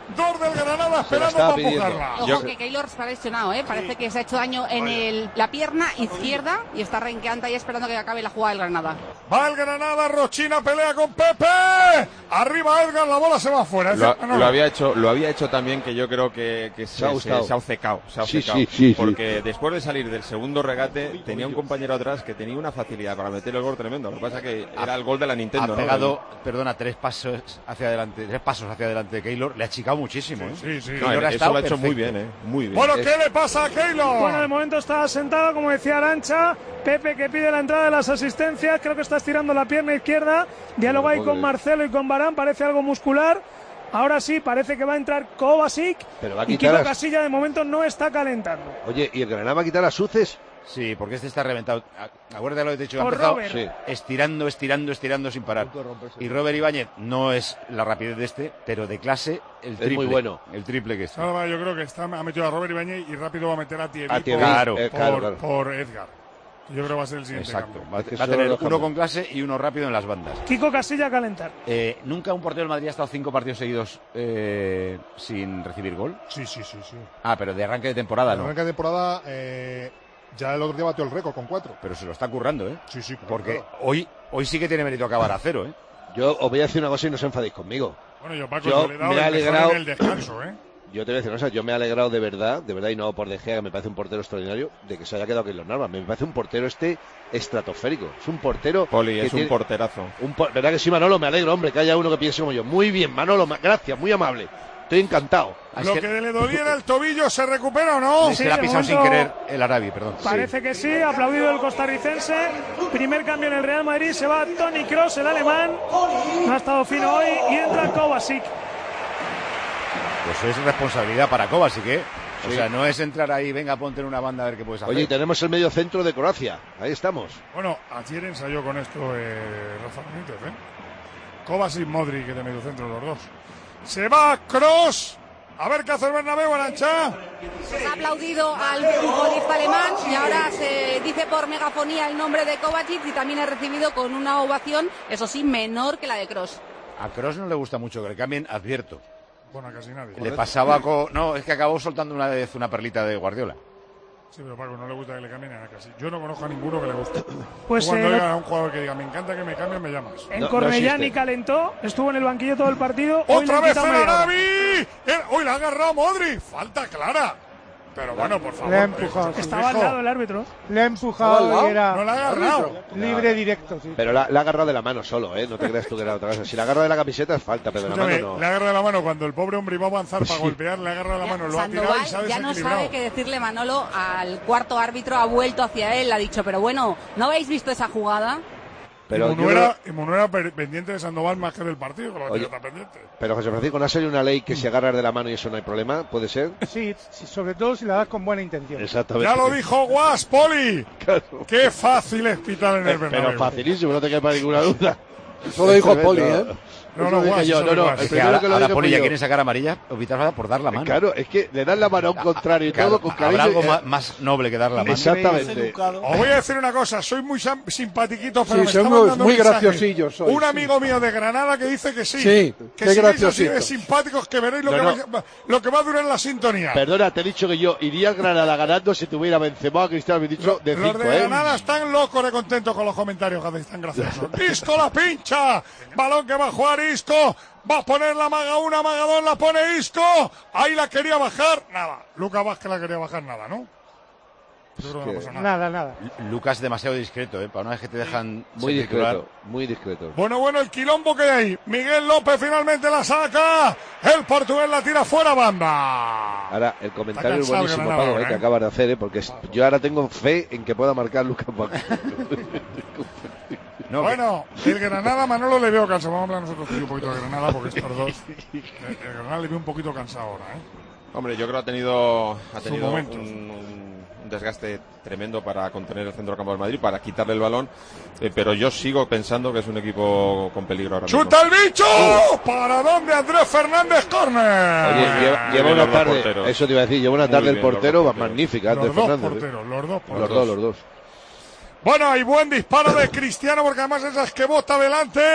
[SPEAKER 3] dos del Granada
[SPEAKER 10] Se la
[SPEAKER 3] esperando
[SPEAKER 10] estaba
[SPEAKER 3] para
[SPEAKER 10] pidiendo.
[SPEAKER 3] empujarla.
[SPEAKER 7] Ojo
[SPEAKER 8] Yo-
[SPEAKER 7] que Keylor está lesionado, ¿eh? Parece que se ha hecho daño en el, la pierna izquierda y está renqueante ahí esperando que acabe la jugada del Granada.
[SPEAKER 3] Va el Granada, Rochina pelea con Pepe. Arriba Edgar, la bola se va afuera.
[SPEAKER 8] Lo,
[SPEAKER 3] Ese- no,
[SPEAKER 8] lo
[SPEAKER 3] no.
[SPEAKER 8] había hecho, lo había hecho también, que yo creo que, que se,
[SPEAKER 10] ha
[SPEAKER 8] se-
[SPEAKER 10] gustado.
[SPEAKER 8] se ha obcecado, se ha
[SPEAKER 10] Sí,
[SPEAKER 8] obcecado.
[SPEAKER 10] sí, sí, sí.
[SPEAKER 8] Porque después de salir del segundo regate tenía un compañero atrás que tenía una facilidad para meter el gol tremendo. Lo que pasa es que era el gol de la Nintendo,
[SPEAKER 1] Ha
[SPEAKER 8] ¿no?
[SPEAKER 1] pegado, perdona, tres pasos hacia adelante, tres pasos hacia adelante de Keylor. Le ha achicado muchísimo, ¿eh?
[SPEAKER 3] Sí, sí.
[SPEAKER 8] No,
[SPEAKER 1] Keylor ha
[SPEAKER 8] eso
[SPEAKER 1] estado
[SPEAKER 8] lo ha hecho muy
[SPEAKER 1] perfecto.
[SPEAKER 8] bien, ¿eh? Muy bien.
[SPEAKER 3] Bueno,
[SPEAKER 8] Es-
[SPEAKER 3] ¿qué le pasa a Keylor?
[SPEAKER 11] Bueno, de momento está sentado, como decía Arancha. Pepe que pide la entrada de las asistencias. Creo que está estirando la pierna izquierda. Dialoga ahí con Marcelo y con Varane. Parece algo muscular. Ahora sí, parece que va a entrar Kovacic.
[SPEAKER 10] Pero va a
[SPEAKER 11] Y
[SPEAKER 10] quitar
[SPEAKER 11] Kiko
[SPEAKER 10] las-
[SPEAKER 11] Casilla de momento no está calentando.
[SPEAKER 10] Oye, ¿y el Granada va a quitar las suces?
[SPEAKER 1] Sí, porque este está reventado. A- Acuérdate lo que te he dicho, ha
[SPEAKER 11] Por
[SPEAKER 1] empezado
[SPEAKER 11] Robert.
[SPEAKER 10] Sí.
[SPEAKER 1] estirando, estirando, estirando sin parar. Y Robert Ibáñez no es la rapidez de este, pero de clase el
[SPEAKER 10] Es
[SPEAKER 1] triple.
[SPEAKER 10] muy bueno.
[SPEAKER 1] El triple que este.
[SPEAKER 3] Ahora yo creo que está, ha metido a Robert Ibáñez y rápido va a meter a Thierry,
[SPEAKER 10] A Thierry,
[SPEAKER 3] por,
[SPEAKER 1] Claro.
[SPEAKER 10] eh,
[SPEAKER 3] por,
[SPEAKER 10] claro, claro.
[SPEAKER 3] por Edgar. Yo creo que va a ser el siguiente
[SPEAKER 1] Exacto.
[SPEAKER 3] cambio.
[SPEAKER 1] Va,
[SPEAKER 10] Es que
[SPEAKER 1] va a
[SPEAKER 10] solo
[SPEAKER 1] tener
[SPEAKER 10] los
[SPEAKER 1] uno
[SPEAKER 10] cambios.
[SPEAKER 1] con clase y uno rápido en las bandas.
[SPEAKER 11] Kiko Casilla a calentar.
[SPEAKER 1] Eh, Nunca un portero del Madrid ha estado cinco partidos seguidos eh, sin recibir gol.
[SPEAKER 3] Sí, sí, sí, sí.
[SPEAKER 1] Ah, pero de arranque de temporada
[SPEAKER 9] En
[SPEAKER 1] no.
[SPEAKER 9] arranque de temporada, eh, ya el otro día batió el récord con cuatro.
[SPEAKER 1] Pero se lo está currando, ¿eh?
[SPEAKER 9] Sí, sí, claro,
[SPEAKER 1] Porque
[SPEAKER 9] claro.
[SPEAKER 1] hoy, hoy sí que tiene mérito acabar a cero, ¿eh?
[SPEAKER 10] Yo os voy a decir una cosa y no os enfadéis conmigo.
[SPEAKER 3] Bueno, yo Paco,
[SPEAKER 10] Yo
[SPEAKER 3] yo le he dado
[SPEAKER 10] me he
[SPEAKER 3] el mejor
[SPEAKER 10] alegrado-
[SPEAKER 3] en el descanso, ¿eh?
[SPEAKER 10] Yo te voy a decir una cosa, yo me he alegrado de verdad, de verdad, y no por De Gea, que me parece un portero extraordinario, de que se haya quedado Keylor Navas. Me parece un portero este estratosférico. Es un portero...
[SPEAKER 8] Poli,
[SPEAKER 10] que
[SPEAKER 8] es un
[SPEAKER 10] tiene-
[SPEAKER 8] porterazo.
[SPEAKER 10] un por- ¿Verdad que sí, Manolo? Me alegro, hombre, que haya uno que piense como yo. Muy bien, Manolo, ma- gracias, muy amable. Estoy encantado.
[SPEAKER 1] Es
[SPEAKER 3] Lo
[SPEAKER 1] que-
[SPEAKER 3] que le dolía en el tobillo, ¿se recupera o no?
[SPEAKER 1] Es
[SPEAKER 11] Sí,
[SPEAKER 1] que la ha
[SPEAKER 11] de
[SPEAKER 1] pisado sin
[SPEAKER 11] momento-
[SPEAKER 1] querer el Arabi, perdón.
[SPEAKER 11] Parece que sí, aplaudido el costarricense. Primer cambio en el Real Madrid, se va Toni Kroos, el alemán. No ha estado fino hoy y entra Kovacic.
[SPEAKER 1] Pues es responsabilidad para Kovacic, ¿eh? O
[SPEAKER 10] Sí.
[SPEAKER 1] sea, no es entrar ahí, venga, ponte en una banda a ver qué puedes hacer.
[SPEAKER 10] Oye, y tenemos el medio centro de Croacia. Ahí estamos.
[SPEAKER 3] Bueno, ayer ensayó con esto eh, Rafa Benítez, ¿eh? Kovacic y Modric de medio centro los dos. Se va Kroos. A ver qué hace el Bernabéu, Arancha.
[SPEAKER 7] Pues ha aplaudido al futbolista alemán y ahora se dice por megafonía el nombre de Kovacic y también ha recibido con una ovación, eso sí, menor que la de Kroos.
[SPEAKER 1] A Kroos no le gusta mucho que le cambien, advierto.
[SPEAKER 3] Bueno, a casi nadie.
[SPEAKER 1] Le pasaba con... No, es que acabó soltando una vez una perlita de Guardiola.
[SPEAKER 3] Sí, pero Paco, no le gusta que le cambien a casi. Yo no conozco a ninguno que le guste.
[SPEAKER 11] Pues,
[SPEAKER 3] Tú cuando
[SPEAKER 11] eh,
[SPEAKER 3] oiga a un jugador que diga, me encanta que me cambien, me llamas.
[SPEAKER 11] En
[SPEAKER 10] No, no
[SPEAKER 11] Cornellani
[SPEAKER 10] existe.
[SPEAKER 11] calentó, estuvo en el banquillo todo el partido. Hoy le
[SPEAKER 3] ¡Otra
[SPEAKER 11] han
[SPEAKER 3] vez
[SPEAKER 11] quitado
[SPEAKER 3] el
[SPEAKER 11] media hora.
[SPEAKER 3] Arabi! El- ¡Uy, la ha agarrado Modric! Falta clara. Pero bueno, por favor.
[SPEAKER 12] Le ha empujado.
[SPEAKER 3] eso es
[SPEAKER 11] Estaba al
[SPEAKER 3] fijo.
[SPEAKER 11] lado el árbitro.
[SPEAKER 12] Le ha empujado y era
[SPEAKER 3] No la ha agarrado.
[SPEAKER 12] libre directo. Sí.
[SPEAKER 10] Pero la, la ha agarrado de la mano solo, ¿eh? No te creas tú que era otra cosa. Si la agarra de la camiseta es falta, pero de la
[SPEAKER 3] Escúchame,
[SPEAKER 10] mano no.
[SPEAKER 3] le ha agarrado la mano cuando el pobre hombre iba a avanzar para golpear, le ha agarrado la mano, lo ha tirado
[SPEAKER 7] Sandoval
[SPEAKER 3] y se ha
[SPEAKER 7] ya no
[SPEAKER 3] desequilibrado.
[SPEAKER 7] sabe qué decirle Manolo al cuarto árbitro, ha vuelto hacia él, le ha dicho, pero bueno, ¿no habéis visto esa jugada?
[SPEAKER 10] Pero,
[SPEAKER 3] y
[SPEAKER 10] yo
[SPEAKER 3] Munuera,
[SPEAKER 10] creo-
[SPEAKER 3] y Munuera per- pendiente de Sandoval más que del partido, que lo
[SPEAKER 10] Oye.
[SPEAKER 3] tiene tan pendiente.
[SPEAKER 10] pero José Francisco, ¿no ha salido una ley que si agarras de la mano y eso no hay problema? ¿Puede ser?
[SPEAKER 12] Sí, sí, sobre todo si la das con buena intención.
[SPEAKER 10] Exactamente.
[SPEAKER 3] Ya lo dijo Guas, Poli.
[SPEAKER 10] Claro.
[SPEAKER 3] Qué fácil es pitar en el
[SPEAKER 10] Pero
[SPEAKER 3] Bernabéu.
[SPEAKER 10] facilísimo, no te quepa ninguna duda.
[SPEAKER 2] Eso lo dijo Poli, ¿eh?
[SPEAKER 3] No,
[SPEAKER 10] Eso
[SPEAKER 3] no,
[SPEAKER 10] dije
[SPEAKER 3] Guas,
[SPEAKER 10] yo,
[SPEAKER 3] eso
[SPEAKER 10] no,
[SPEAKER 3] de
[SPEAKER 10] no,
[SPEAKER 3] Guas.
[SPEAKER 10] el
[SPEAKER 1] Es que
[SPEAKER 10] primero
[SPEAKER 1] ahora,
[SPEAKER 10] que lo
[SPEAKER 1] ahora
[SPEAKER 10] dije
[SPEAKER 1] Poli
[SPEAKER 10] fui
[SPEAKER 1] ya
[SPEAKER 10] yo.
[SPEAKER 1] quiere sacar amarilla o pitarla por dar la mano.
[SPEAKER 10] Claro, es que le dan la mano a un contrario y
[SPEAKER 1] Claro,
[SPEAKER 10] todo con
[SPEAKER 1] habrá
[SPEAKER 10] cariño.
[SPEAKER 1] algo
[SPEAKER 10] eh,
[SPEAKER 1] ma- más noble que dar la mano.
[SPEAKER 10] Exactamente.
[SPEAKER 3] Os voy a decir una cosa, soy muy sam- simpatiquito, pero
[SPEAKER 2] Sí,
[SPEAKER 3] me está
[SPEAKER 2] somos
[SPEAKER 3] mandando
[SPEAKER 2] muy
[SPEAKER 3] un mensaje.
[SPEAKER 2] graciosillos hoy,
[SPEAKER 3] Un
[SPEAKER 2] sí.
[SPEAKER 3] amigo mío de Granada que dice que sí.
[SPEAKER 2] Sí,
[SPEAKER 3] que
[SPEAKER 2] qué
[SPEAKER 3] si veis así de
[SPEAKER 2] graciositos.
[SPEAKER 3] simpáticos que veréis lo,
[SPEAKER 10] No,
[SPEAKER 3] que
[SPEAKER 10] no.
[SPEAKER 3] Va, lo que va a durar la sintonía.
[SPEAKER 10] Perdona, te he dicho que yo iría al Granada ganando si tuviera Benzema o Cristiano, me he dicho de
[SPEAKER 3] Los
[SPEAKER 10] cinco,
[SPEAKER 3] de
[SPEAKER 10] ¿eh?
[SPEAKER 3] Granada están locos de contentos con los comentarios que hacéis tan graciosos. Isco la pincha. Balón que va a jugar Isco. Va a poner la maga una, maga dos, la pone Isco. Ahí la quería bajar. Nada. Lucas Vázquez la quería bajar, nada, ¿no? Yo creo que no pasa nada.
[SPEAKER 12] Nada, nada.
[SPEAKER 1] L- Lucas demasiado discreto, ¿eh? Para una vez que te dejan
[SPEAKER 10] Muy
[SPEAKER 1] ser titular.
[SPEAKER 10] discreto, muy discreto.
[SPEAKER 3] Bueno, bueno, el quilombo que hay ahí. Miguel López finalmente la saca. El portugués la tira fuera banda.
[SPEAKER 10] Ahora, el comentario es
[SPEAKER 3] Está cansado
[SPEAKER 10] buenísimo,
[SPEAKER 3] Granada
[SPEAKER 10] Paco,
[SPEAKER 3] ahora,
[SPEAKER 10] eh, que
[SPEAKER 3] ¿eh?
[SPEAKER 10] acabas de hacer, ¿eh? Porque es- yo ahora tengo fe en que pueda marcar Lucas Vázquez.
[SPEAKER 1] No,
[SPEAKER 3] Bueno, el Granada, Manolo le veo cansado. Vamos a hablar nosotros un poquito de Granada porque estos dos. El, el Granada le veo un poquito cansado ahora, ¿eh?
[SPEAKER 8] Hombre, yo creo que ha tenido, ha
[SPEAKER 3] Sus
[SPEAKER 8] tenido un,
[SPEAKER 3] momentos.
[SPEAKER 8] un desgaste tremendo para contener el centro del campo del Madrid, para quitarle el balón, eh, pero yo sigo pensando que es un equipo con peligro ahora mismo.
[SPEAKER 3] ¡Chuta el bicho! ¿Para dónde Andrés Fernández Corner?
[SPEAKER 10] Oye,
[SPEAKER 3] Muy
[SPEAKER 10] lleva,
[SPEAKER 3] bien.
[SPEAKER 10] lleva
[SPEAKER 8] bien
[SPEAKER 10] una
[SPEAKER 8] los dos
[SPEAKER 10] tarde,
[SPEAKER 8] porteros.
[SPEAKER 10] eso te iba a decir, lleva una
[SPEAKER 8] Muy
[SPEAKER 10] tarde el
[SPEAKER 8] bien los
[SPEAKER 10] portero
[SPEAKER 8] dos porteros.
[SPEAKER 10] magnífica,
[SPEAKER 3] Los
[SPEAKER 10] Andrés
[SPEAKER 3] dos
[SPEAKER 10] Fernández. ¿eh?
[SPEAKER 3] porteros, los dos porteros.
[SPEAKER 10] Los dos, los dos.
[SPEAKER 3] Bueno, hay buen disparo de Cristiano porque además esa es que bota adelante.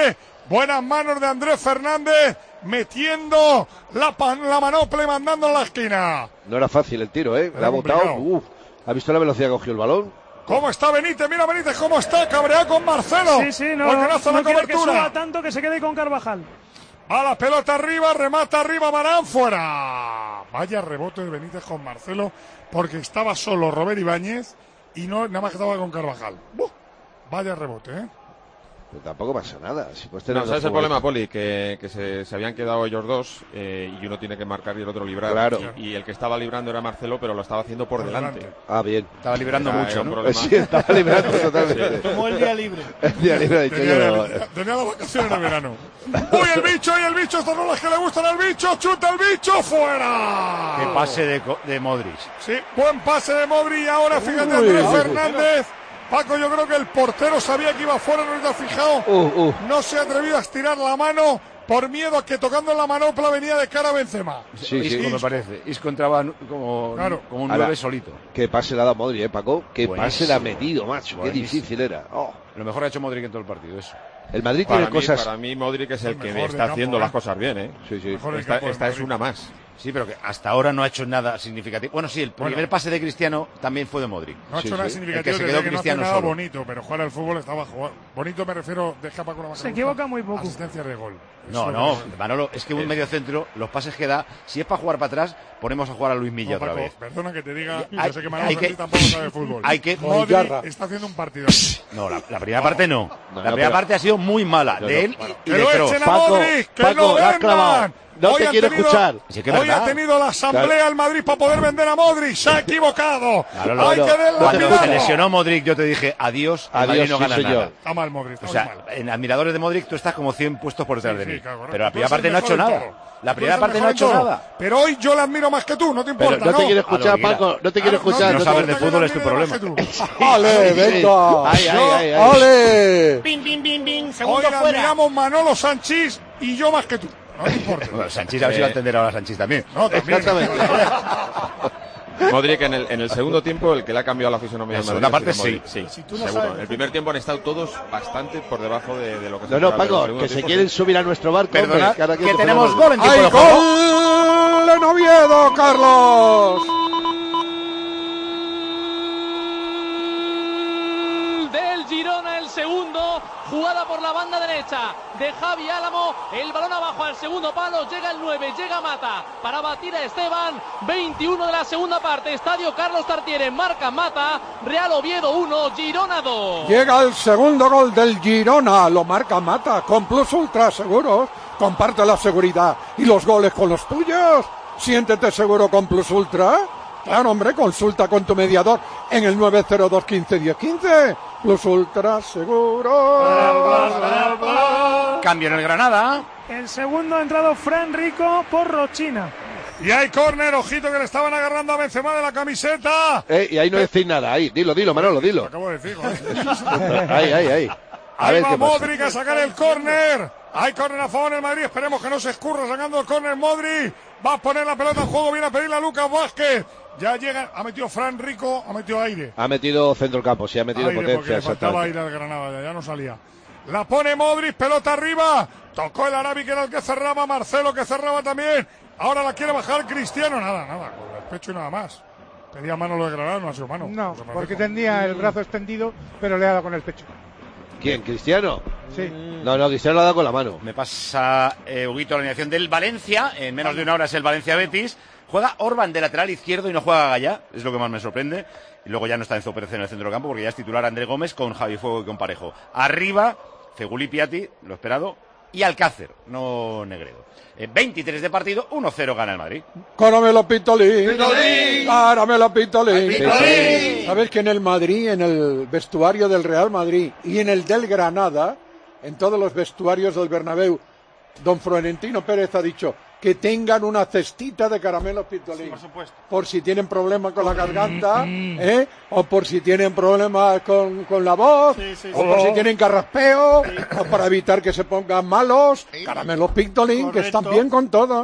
[SPEAKER 3] Buenas manos de Andrés Fernández, metiendo la, pan, la manopla y mandando en la esquina.
[SPEAKER 10] No era fácil el tiro, ¿eh? Le ha botado. Uf, ¿ha visto la velocidad que cogió el balón?
[SPEAKER 3] ¿Cómo está Benítez? Mira Benítez cómo está, cabreado con Marcelo.
[SPEAKER 11] Sí, sí, no,
[SPEAKER 3] porque no hace
[SPEAKER 11] no
[SPEAKER 3] la
[SPEAKER 11] quiere
[SPEAKER 3] cobertura.
[SPEAKER 11] que suba tanto que se quede con Carvajal.
[SPEAKER 3] A la pelota arriba, remata arriba, Varane, fuera. Vaya rebote de Benítez con Marcelo, porque estaba solo Robert Ibáñez y no nada más que estaba con Carvajal. ¡Buf! Vaya rebote, ¿eh?
[SPEAKER 10] Pero tampoco pasa nada. Si puedes
[SPEAKER 8] no, ¿sabes el problema, Poli? Que, que se, se habían quedado ellos dos eh, y uno tiene que marcar y el otro librar.
[SPEAKER 10] Claro.
[SPEAKER 8] Y, y el que estaba librando era Marcelo, pero lo estaba haciendo por, por delante. delante.
[SPEAKER 10] Ah, bien.
[SPEAKER 1] Estaba librando
[SPEAKER 8] era,
[SPEAKER 1] mucho,
[SPEAKER 8] era
[SPEAKER 1] ¿no?
[SPEAKER 10] Sí, estaba librando totalmente.
[SPEAKER 12] Tomó el día libre.
[SPEAKER 10] El día libre, de hecho
[SPEAKER 3] tenía,
[SPEAKER 10] yo.
[SPEAKER 3] Tenía, tenía las vacaciones de verano. ¡Uy, el bicho! ¡Y el bicho! Estas son las que le gustan al bicho. ¡Chuta el bicho! ¡Fuera!
[SPEAKER 1] Qué pase de, de Modric.
[SPEAKER 3] Sí, buen pase de Modric. Y ahora, fíjate, Andrés Fernández. Paco, yo creo que el portero sabía que iba fuera, no está fijado.
[SPEAKER 10] Uh, uh.
[SPEAKER 3] No se ha atrevido a estirar la mano por miedo a que tocando la manopla venía de cara a Benzema.
[SPEAKER 1] Sí, Isco, sí. me parece. Isco entraba como,
[SPEAKER 3] claro.
[SPEAKER 1] como un nueve solito.
[SPEAKER 10] Qué pase le ha dado Modric, ¿eh, Paco? Qué
[SPEAKER 1] Buenísimo.
[SPEAKER 10] pase le ha metido, macho. Buenísimo. Qué difícil era. Oh.
[SPEAKER 1] Lo mejor ha hecho Modric en todo el partido, eso.
[SPEAKER 10] El Madrid
[SPEAKER 8] para
[SPEAKER 10] tiene
[SPEAKER 8] mí,
[SPEAKER 10] cosas...
[SPEAKER 8] Para mí Modric es el, el que está
[SPEAKER 3] campo,
[SPEAKER 8] haciendo
[SPEAKER 3] ¿eh?
[SPEAKER 8] las cosas bien, ¿eh?
[SPEAKER 10] Sí, sí.
[SPEAKER 8] Esta, esta es una más.
[SPEAKER 1] Sí, pero que hasta ahora no ha hecho nada significativo. Bueno, sí, el primer bueno, pase de Cristiano también fue de Modric.
[SPEAKER 3] No ha hecho
[SPEAKER 1] sí,
[SPEAKER 3] nada
[SPEAKER 1] sí.
[SPEAKER 3] significativo,
[SPEAKER 1] el que se quedó
[SPEAKER 3] que
[SPEAKER 1] Cristiano
[SPEAKER 3] no hace nada
[SPEAKER 1] solo.
[SPEAKER 3] bonito, pero jugar al fútbol estaba jugando. Bonito me refiero, de escapa con la mano.
[SPEAKER 11] Se equivoca muy poco.
[SPEAKER 3] Asistencia de gol.
[SPEAKER 1] No, no, Manolo, es que un medio centro, los pases que da, si es para jugar para atrás, ponemos a jugar a Luis Milla
[SPEAKER 3] no,
[SPEAKER 1] otra
[SPEAKER 3] Paco,
[SPEAKER 1] vez.
[SPEAKER 3] Perdona que te diga,
[SPEAKER 1] hay,
[SPEAKER 3] yo sé que Manolo
[SPEAKER 1] hay que,
[SPEAKER 3] tampoco sabe de fútbol.
[SPEAKER 1] Hay que,
[SPEAKER 3] Modric está haciendo un partido.
[SPEAKER 1] No, la, la primera parte no.
[SPEAKER 10] no
[SPEAKER 1] la primera
[SPEAKER 10] pero,
[SPEAKER 1] parte ha sido muy mala,
[SPEAKER 10] no,
[SPEAKER 1] de
[SPEAKER 10] no,
[SPEAKER 1] él
[SPEAKER 10] bueno,
[SPEAKER 1] y
[SPEAKER 3] que
[SPEAKER 1] de
[SPEAKER 3] lo
[SPEAKER 1] Kroos.
[SPEAKER 3] echen a
[SPEAKER 10] Paco,
[SPEAKER 3] Modric, que
[SPEAKER 10] Paco,
[SPEAKER 3] lo
[SPEAKER 10] lo has clavado. No
[SPEAKER 3] hoy
[SPEAKER 10] te quiero
[SPEAKER 3] tenido,
[SPEAKER 10] escuchar.
[SPEAKER 1] Sí, que
[SPEAKER 3] hoy
[SPEAKER 1] verdad.
[SPEAKER 3] ha tenido la asamblea
[SPEAKER 10] claro.
[SPEAKER 3] el Madrid para poder vender a Modric. Se ha equivocado.
[SPEAKER 1] Claro, no,
[SPEAKER 3] Hay
[SPEAKER 1] no.
[SPEAKER 3] que darle
[SPEAKER 1] Cuando
[SPEAKER 3] la
[SPEAKER 1] se lesionó Modric, yo te dije adiós. El Madrid no
[SPEAKER 10] sí,
[SPEAKER 1] gana
[SPEAKER 10] soy
[SPEAKER 1] nada.
[SPEAKER 10] yo.
[SPEAKER 3] Está mal Modric. Está
[SPEAKER 1] O sea,
[SPEAKER 3] mal.
[SPEAKER 1] en admiradores de Modric tú estás como cien puestos por detrás
[SPEAKER 3] Sí,
[SPEAKER 1] de
[SPEAKER 3] sí,
[SPEAKER 1] mí.
[SPEAKER 3] claro,
[SPEAKER 1] pero la
[SPEAKER 3] tú
[SPEAKER 1] primera
[SPEAKER 3] eres
[SPEAKER 1] parte
[SPEAKER 3] el
[SPEAKER 1] no ha hecho
[SPEAKER 3] mejor en
[SPEAKER 1] nada.
[SPEAKER 3] todo.
[SPEAKER 1] La
[SPEAKER 3] Tú
[SPEAKER 1] primera
[SPEAKER 3] eres el
[SPEAKER 1] parte no ha
[SPEAKER 3] mejor
[SPEAKER 1] hecho
[SPEAKER 3] en todo.
[SPEAKER 1] nada.
[SPEAKER 3] Pero hoy yo le admiro más que tú, no te importa,
[SPEAKER 10] Pero no,
[SPEAKER 3] ¿no?
[SPEAKER 10] te quiero
[SPEAKER 1] A lo
[SPEAKER 10] escuchar,
[SPEAKER 1] que quiera.
[SPEAKER 10] Paco. No te quiero
[SPEAKER 3] Claro,
[SPEAKER 10] escuchar.
[SPEAKER 1] no
[SPEAKER 10] te
[SPEAKER 1] sabes
[SPEAKER 10] quiero-
[SPEAKER 1] de fútbol es tu problema.
[SPEAKER 2] ¡Ale, venga!
[SPEAKER 10] Ay, ay, ay, ay.
[SPEAKER 2] ¡Ale!
[SPEAKER 12] Bing, bing, bing, bing.
[SPEAKER 3] Hoy
[SPEAKER 12] Segundo
[SPEAKER 3] le
[SPEAKER 12] fuera.
[SPEAKER 3] admiramos Manolo Sanchís y yo más que tú. No te importa.
[SPEAKER 1] Bueno, Sanchís, a ver si va a entender ahora Sanchís también.
[SPEAKER 3] No, también.
[SPEAKER 10] Exactamente.
[SPEAKER 8] Modric en el, en el segundo tiempo, el que le ha cambiado la fisonomía
[SPEAKER 1] En
[SPEAKER 8] del
[SPEAKER 1] la
[SPEAKER 8] Madrid
[SPEAKER 1] segunda
[SPEAKER 8] ha sido
[SPEAKER 1] parte,
[SPEAKER 8] Modric. Sí,
[SPEAKER 12] tú no
[SPEAKER 8] seguro.
[SPEAKER 12] sabes-
[SPEAKER 8] En el primer tiempo han estado todos bastante por debajo de, de lo que se
[SPEAKER 10] No, no,
[SPEAKER 8] esperaba, pero en el
[SPEAKER 10] Paco,
[SPEAKER 8] segundo
[SPEAKER 10] que se
[SPEAKER 8] tiempo,
[SPEAKER 10] quieren
[SPEAKER 8] sí.
[SPEAKER 10] subir a nuestro barco.
[SPEAKER 1] Perdona,
[SPEAKER 10] hombre, ahora
[SPEAKER 1] que
[SPEAKER 10] te
[SPEAKER 1] tenemos
[SPEAKER 10] ponemos-
[SPEAKER 1] gol en tiempo
[SPEAKER 2] ¡Hay
[SPEAKER 1] de juego.
[SPEAKER 2] gol en Oviedo, Carlos!
[SPEAKER 4] Del Girona el segundo, jugada por la banda derecha de Javi Álamo, el balón abajo al segundo palo, llega el nueve, llega Mata para batir a Esteban, veintiuno de la segunda parte, Estadio Carlos Tartiere, marca Mata, Real Oviedo uno, Girona dos.
[SPEAKER 2] Llega el segundo gol del Girona, lo marca Mata, con Plus Ultra Seguros. Comparte la seguridad y los goles con los tuyos. Siéntete seguro con Plus Ultra. Claro, hombre, consulta con tu mediador en el nueve cero dos quince diez quince. Plus Ultra Seguro.
[SPEAKER 1] Cambio en el Granada.
[SPEAKER 11] El segundo ha entrado Fran Rico por Rochina.
[SPEAKER 3] Y hay córner, ojito que le estaban agarrando a Benzema de la camiseta.
[SPEAKER 10] Eh, y ahí no decís nada. Ahí, dilo, dilo, Manolo, dilo.
[SPEAKER 3] Lo acabo de decir, joder.
[SPEAKER 10] Ahí, ahí, ahí. A
[SPEAKER 3] Ahí
[SPEAKER 10] ver
[SPEAKER 3] va
[SPEAKER 10] qué pasa.
[SPEAKER 3] Modric a sacar el córner. Hay córner a favor del Madrid. Esperemos que no se escurra sacando el córner Modric. Va a poner la pelota en juego. Viene a pedirle a Lucas Vázquez. Ya llega. Ha metido Fran Rico. Ha metido aire.
[SPEAKER 10] Ha metido centro campo, sí, ha metido
[SPEAKER 3] Aire, porque
[SPEAKER 10] potencia.
[SPEAKER 3] le faltaba
[SPEAKER 10] Exactamente.
[SPEAKER 3] aire al Granada. Ya, ya no salía. La pone Modric. Pelota arriba. Tocó el Arabi que era el que cerraba. Marcelo que cerraba también. Ahora la quiere bajar Cristiano. Nada, nada. Con el pecho y nada más. Pedía mano lo de Granada. No ha sido mano.
[SPEAKER 12] No,
[SPEAKER 3] Pues me
[SPEAKER 12] porque
[SPEAKER 3] dejo.
[SPEAKER 12] tenía el brazo extendido, pero le ha dado con el pecho.
[SPEAKER 10] ¿Quién? ¿Cristiano?
[SPEAKER 12] Sí.
[SPEAKER 10] No, no, Cristiano lo ha dado con la mano.
[SPEAKER 1] Me pasa eh, Huguito la alineación del Valencia. En menos de una hora es el Valencia Betis. Juega Orban de lateral izquierdo y no juega Gallá. Es lo que más me sorprende. Y luego ya no está Enzo Pérez en el centro del campo porque ya es titular André Gómez con Javi Fuego y con Parejo. Arriba, Feguli Piatti, lo esperado. Y Alcácer, no Negredo. Eh, veintitrés de partido, uno cero gana el Madrid.
[SPEAKER 2] Caramelo Pitolín.
[SPEAKER 1] Pitolín.
[SPEAKER 2] Caramelo Pitolín.
[SPEAKER 1] Pitolín.
[SPEAKER 2] Sabes que en el Madrid, en el vestuario del Real Madrid y en el del Granada, en todos los vestuarios del Bernabéu, don Florentino Pérez ha dicho que tengan una cestita de caramelo Pitolín.
[SPEAKER 5] Sí, por supuesto.
[SPEAKER 2] Por si tienen problemas con la garganta, ¿eh? O por si tienen problemas con, con la voz,
[SPEAKER 12] Sí, sí,
[SPEAKER 2] o
[SPEAKER 12] sí.
[SPEAKER 2] por si tienen carraspeo, o para evitar que se pongan malos. Caramelos Pitolín, que están
[SPEAKER 12] Correcto.
[SPEAKER 2] bien con todo.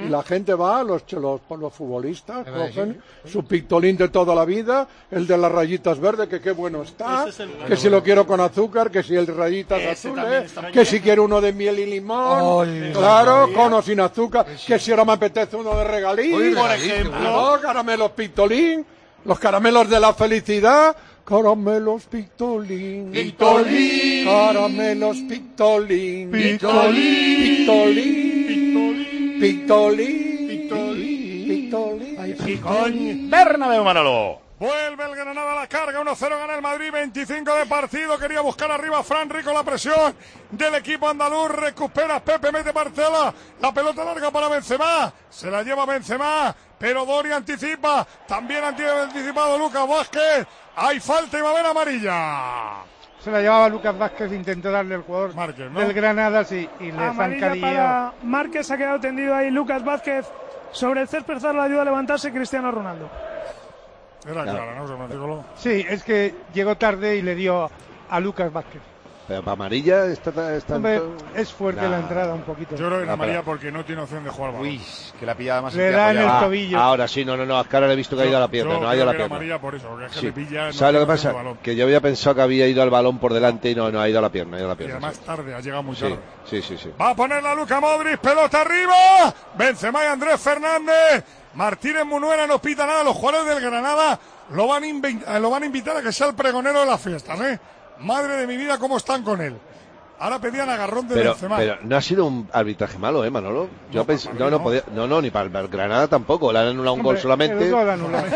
[SPEAKER 2] y la gente va, los, los, los futbolistas,
[SPEAKER 9] Eh,
[SPEAKER 2] cogen su pictolín de toda la vida, el de las rayitas verdes, que qué bueno está,
[SPEAKER 13] Ese es el-
[SPEAKER 2] que si lo quiero con azúcar, que si el de rayitas
[SPEAKER 13] Ese también
[SPEAKER 2] azules,
[SPEAKER 13] está muy
[SPEAKER 2] que
[SPEAKER 13] bien.
[SPEAKER 2] si quiero uno de miel y limón,
[SPEAKER 9] Ay,
[SPEAKER 2] claro,
[SPEAKER 9] María.
[SPEAKER 2] con o sin azúcar, que si ahora me apetece uno de regalín,
[SPEAKER 9] Uy,
[SPEAKER 13] Por
[SPEAKER 9] regalín,
[SPEAKER 13] ejemplo.
[SPEAKER 2] no, caramelos pictolín, los caramelos de la felicidad, caramelos pictolín,
[SPEAKER 9] Pictolín.
[SPEAKER 2] caramelos pictolín,
[SPEAKER 9] Pictolín.
[SPEAKER 2] pictolín, pictolín, pictolín.
[SPEAKER 1] Ay, Picón. Bernabéu, Manolo.
[SPEAKER 3] Vuelve el Granada a la carga, uno cero gana el Madrid, veinticinco de partido, quería buscar arriba a Fran Rico, la presión del equipo andaluz, recupera Pepe, mete Marcela, la pelota larga para Benzema, se la lleva Benzema, pero Dori anticipa, también ha anticipado Lucas Vázquez, hay falta y va a haber amarilla.
[SPEAKER 12] Se la llevaba Lucas Vázquez, intentó darle el jugador
[SPEAKER 3] Márquez, ¿no?
[SPEAKER 12] del Granada, sí, y le
[SPEAKER 11] Amarilla
[SPEAKER 12] zancadilló.
[SPEAKER 11] para Márquez, ha quedado tendido ahí Lucas Vázquez sobre el césped, la ayuda a levantarse Cristiano Ronaldo.
[SPEAKER 3] Era clara, ¿no? José Francisco?
[SPEAKER 12] Sí, es que llegó tarde y le dio a Lucas Vázquez.
[SPEAKER 10] Pero para amarilla está, está
[SPEAKER 12] Hombre, es fuerte
[SPEAKER 10] Nah.
[SPEAKER 12] la entrada un poquito.
[SPEAKER 3] Yo creo que
[SPEAKER 10] No,
[SPEAKER 3] la amarilla
[SPEAKER 10] pero-
[SPEAKER 3] porque no tiene opción de jugar balón.
[SPEAKER 1] Uy, que la pillaba más
[SPEAKER 12] Le
[SPEAKER 1] en que
[SPEAKER 12] da en el
[SPEAKER 1] apoyaba.
[SPEAKER 12] tobillo.
[SPEAKER 10] Ahora sí, no, no, no, es que ahora le he visto que ha ido a la pierna,
[SPEAKER 3] Yo
[SPEAKER 10] no ha
[SPEAKER 3] creo
[SPEAKER 10] ido a la
[SPEAKER 3] que era
[SPEAKER 10] pierna.
[SPEAKER 3] amarilla por eso, porque es que
[SPEAKER 10] Sí.
[SPEAKER 3] le pilla, no
[SPEAKER 10] ¿Sabes lo que
[SPEAKER 3] tiene opción
[SPEAKER 10] pasa?
[SPEAKER 3] de balón.
[SPEAKER 10] Que yo había pensado que había ido al balón por delante y no, no ha ido a la pierna, ha ido a la
[SPEAKER 3] Y
[SPEAKER 10] pierna.
[SPEAKER 3] además tarde, ha llegado muy
[SPEAKER 10] Sí,
[SPEAKER 3] tarde.
[SPEAKER 10] sí, sí, sí.
[SPEAKER 3] Va a poner la Luka Modric, pelota arriba. Benzema y Andrés Fernández. Martínez Munuera no pita nada. Los jugadores del Granada lo van, a invi- lo van a invitar a que sea el pregonero de las fiestas, ¿eh? Madre de mi vida, cómo están con él. Ahora pedían agarrón de
[SPEAKER 10] Pero,
[SPEAKER 3] Benzema.
[SPEAKER 10] pero no ha sido un arbitraje malo, ¿eh, Manolo? Yo
[SPEAKER 3] No,
[SPEAKER 10] pensé,
[SPEAKER 3] para
[SPEAKER 10] no,
[SPEAKER 3] mí
[SPEAKER 10] no,
[SPEAKER 3] no.
[SPEAKER 10] podía, no, no, ni para el Granada tampoco. Le han anulado un gol
[SPEAKER 12] Hombre,
[SPEAKER 10] solamente.
[SPEAKER 12] el gol anulado.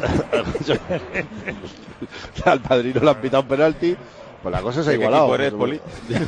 [SPEAKER 10] Al padrino le han pitado un penalti. Pues la cosa se ha
[SPEAKER 8] ¿De qué
[SPEAKER 10] igualado.
[SPEAKER 8] equipo eres, Poli?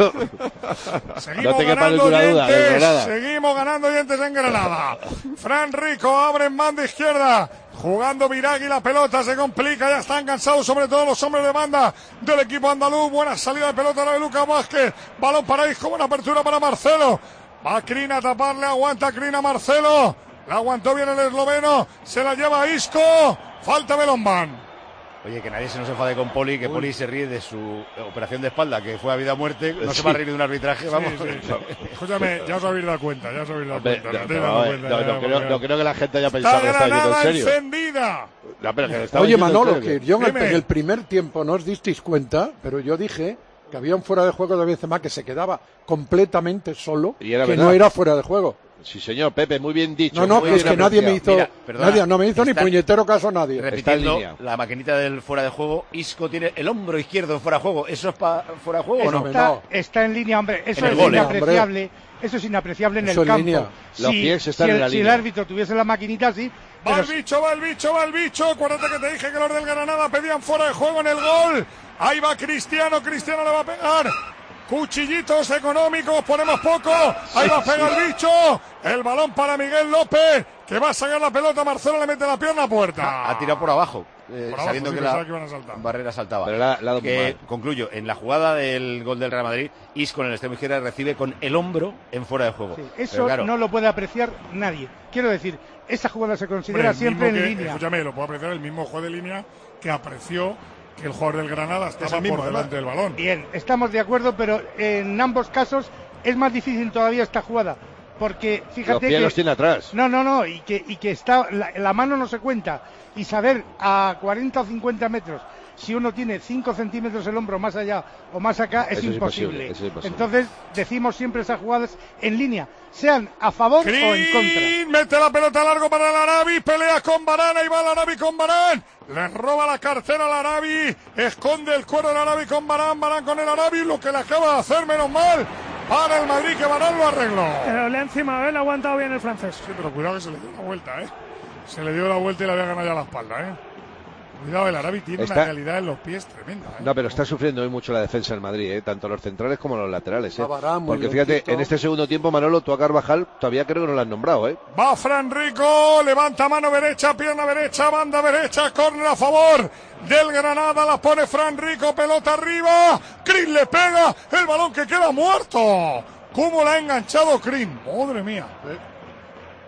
[SPEAKER 3] Seguimos
[SPEAKER 10] no te quepa
[SPEAKER 3] ganando
[SPEAKER 10] ninguna duda, de
[SPEAKER 3] oyentes,
[SPEAKER 10] Granada.
[SPEAKER 3] seguimos ganando oyentes en Granada. Fran Rico abre en banda izquierda, jugando Viragui, la pelota se complica, ya están cansados sobre todo los hombres de banda del equipo andaluz. Buena salida de pelota ahora de Lucas Vázquez, balón para Isco, buena apertura para Marcelo. Va Crin a taparle, aguanta Crin a Marcelo, la aguantó bien el esloveno, se la lleva Isco, falta Belonban.
[SPEAKER 1] Oye, que nadie se nos enfade con Poli, que Poli se ríe de su operación de espalda, que fue a vida o muerte. No se va a reír de un arbitraje, vamos.
[SPEAKER 3] Sí, sí. Escúchame, ya os habéis dado cuenta, ya os habéis dado
[SPEAKER 10] Hombre,
[SPEAKER 3] cuenta.
[SPEAKER 10] no,
[SPEAKER 3] te has
[SPEAKER 10] no,
[SPEAKER 3] dado
[SPEAKER 10] eh,
[SPEAKER 3] cuenta,
[SPEAKER 10] no,
[SPEAKER 3] ya,
[SPEAKER 10] no creo,
[SPEAKER 3] porque-
[SPEAKER 10] no creo que la gente haya pensado
[SPEAKER 3] Está
[SPEAKER 10] que está diciendo en
[SPEAKER 3] Granada
[SPEAKER 10] serio.
[SPEAKER 3] encendida.
[SPEAKER 10] No, pero que lo estaba
[SPEAKER 2] Oye,
[SPEAKER 10] diciendo en
[SPEAKER 2] Manolo,
[SPEAKER 10] serio.
[SPEAKER 2] que yo en el,
[SPEAKER 3] Dime.
[SPEAKER 2] en el primer tiempo no os disteis cuenta, pero yo dije que había un fuera de juego de Benzema que se quedaba completamente solo,
[SPEAKER 10] Y era
[SPEAKER 2] que
[SPEAKER 10] verdad.
[SPEAKER 2] no era fuera de juego.
[SPEAKER 10] Sí, señor, Pepe, muy bien dicho.
[SPEAKER 2] No, no,
[SPEAKER 10] muy
[SPEAKER 2] que es
[SPEAKER 10] bien
[SPEAKER 2] que nadie me hizo,
[SPEAKER 10] apreciado.
[SPEAKER 1] Mira, perdona,
[SPEAKER 2] nadie, no me hizo ni
[SPEAKER 1] está-
[SPEAKER 2] puñetero caso nadie.
[SPEAKER 10] Está en
[SPEAKER 1] Repitiendo
[SPEAKER 10] línea.
[SPEAKER 1] la maquinita del fuera de juego, Isco tiene el hombro izquierdo en fuera de juego. ¿Eso es para fuera de juego o no?
[SPEAKER 2] Hombre,
[SPEAKER 12] Está,
[SPEAKER 2] no.
[SPEAKER 12] está en línea, hombre. Eso
[SPEAKER 1] En el
[SPEAKER 12] es
[SPEAKER 1] gol, ¿eh?
[SPEAKER 12] inapreciable. Eso es inapreciable en
[SPEAKER 2] Eso
[SPEAKER 12] el
[SPEAKER 2] en
[SPEAKER 12] campo.
[SPEAKER 2] línea.
[SPEAKER 10] Los
[SPEAKER 12] Si-
[SPEAKER 10] pies están
[SPEAKER 12] si
[SPEAKER 10] en
[SPEAKER 12] el,
[SPEAKER 10] la
[SPEAKER 12] si el
[SPEAKER 10] línea.
[SPEAKER 12] árbitro tuviese la maquinita, sí.
[SPEAKER 3] Va
[SPEAKER 12] Pero
[SPEAKER 3] el bicho, va el bicho, va el bicho. Acuérdate que te dije que los del Granada pedían fuera de juego en el gol. Ahí va Cristiano, Cristiano le va a pegar. Cuchillitos económicos, ponemos poco. Ahí va a pegar el bicho. El balón para Miguel López, que va a sacar la pelota. Marcelo le mete la pierna a puerta.
[SPEAKER 1] Ha tirado por abajo, eh,
[SPEAKER 3] Por abajo,
[SPEAKER 1] sabiendo
[SPEAKER 3] sí,
[SPEAKER 1] que
[SPEAKER 3] pensaba
[SPEAKER 1] la
[SPEAKER 3] que iban a saltar.
[SPEAKER 1] barrera saltaba.
[SPEAKER 10] Pero la- la ha dado muy
[SPEAKER 1] que,
[SPEAKER 10] mal.
[SPEAKER 1] concluyo, en la jugada del gol del Real Madrid, Isco en el extremo izquierdo recibe con el hombro en fuera de juego.
[SPEAKER 12] sí,
[SPEAKER 1] Pero
[SPEAKER 12] eso
[SPEAKER 1] claro,
[SPEAKER 12] no lo puede apreciar nadie. Quiero decir, esa jugada se
[SPEAKER 3] Hombre,
[SPEAKER 12] considera
[SPEAKER 3] el
[SPEAKER 12] siempre en
[SPEAKER 3] mismo que-
[SPEAKER 12] línea.
[SPEAKER 3] Escúchame, lo puedo apreciar el mismo juez de línea que apreció que el jugador del Granada estaba
[SPEAKER 12] el mismo,
[SPEAKER 3] por delante del balón.
[SPEAKER 12] Bien, estamos de acuerdo, pero en ambos casos es más difícil todavía esta jugada. Porque fíjate
[SPEAKER 10] Los pies
[SPEAKER 12] que.
[SPEAKER 10] los tiene atrás.
[SPEAKER 12] No, no, no, y que, y que está, la, la mano no se cuenta. Y saber a cuarenta o cincuenta metros si uno tiene cinco centímetros el hombro más allá o más acá es
[SPEAKER 10] Eso es
[SPEAKER 12] imposible.
[SPEAKER 10] imposible, eso es imposible.
[SPEAKER 12] Entonces decimos siempre esas jugadas en línea, sean a favor o en contra.
[SPEAKER 3] Crin, mete la pelota largo para el Arabi, pelea con Varane, ahí va el Arabi con Varane, le roba la cartera al Arabi, esconde el cuero del Arabi con Varane, Varane con el Arabi, lo que le acaba de hacer, menos mal, para el Madrid que Varane lo arregló.
[SPEAKER 11] Pero le ha encima, ¿eh? Le ha aguantado bien el francés.
[SPEAKER 3] Sí, pero cuidado que se le dio la vuelta, ¿eh? Se le dio la vuelta y le había ganado ya la espalda, ¿eh? Cuidado, el Arabi tiene
[SPEAKER 10] Está-
[SPEAKER 3] una calidad en los pies tremenda, ¿eh?
[SPEAKER 10] No, pero está sufriendo hoy mucho la defensa del Madrid, ¿eh? Tanto los centrales como los laterales, ¿eh?
[SPEAKER 2] Está Varane, muy
[SPEAKER 10] Porque fíjate,
[SPEAKER 2] lentito.
[SPEAKER 10] en este segundo tiempo, Manolo, tú a Carvajal todavía creo que no lo has nombrado, ¿eh?
[SPEAKER 3] Va Fran Rico, levanta mano derecha, pierna derecha, banda derecha, córner a favor del Granada, la pone Fran Rico, pelota arriba, Crin le pega, el balón que queda muerto. ¿Cómo la ha enganchado Crin? Madre mía.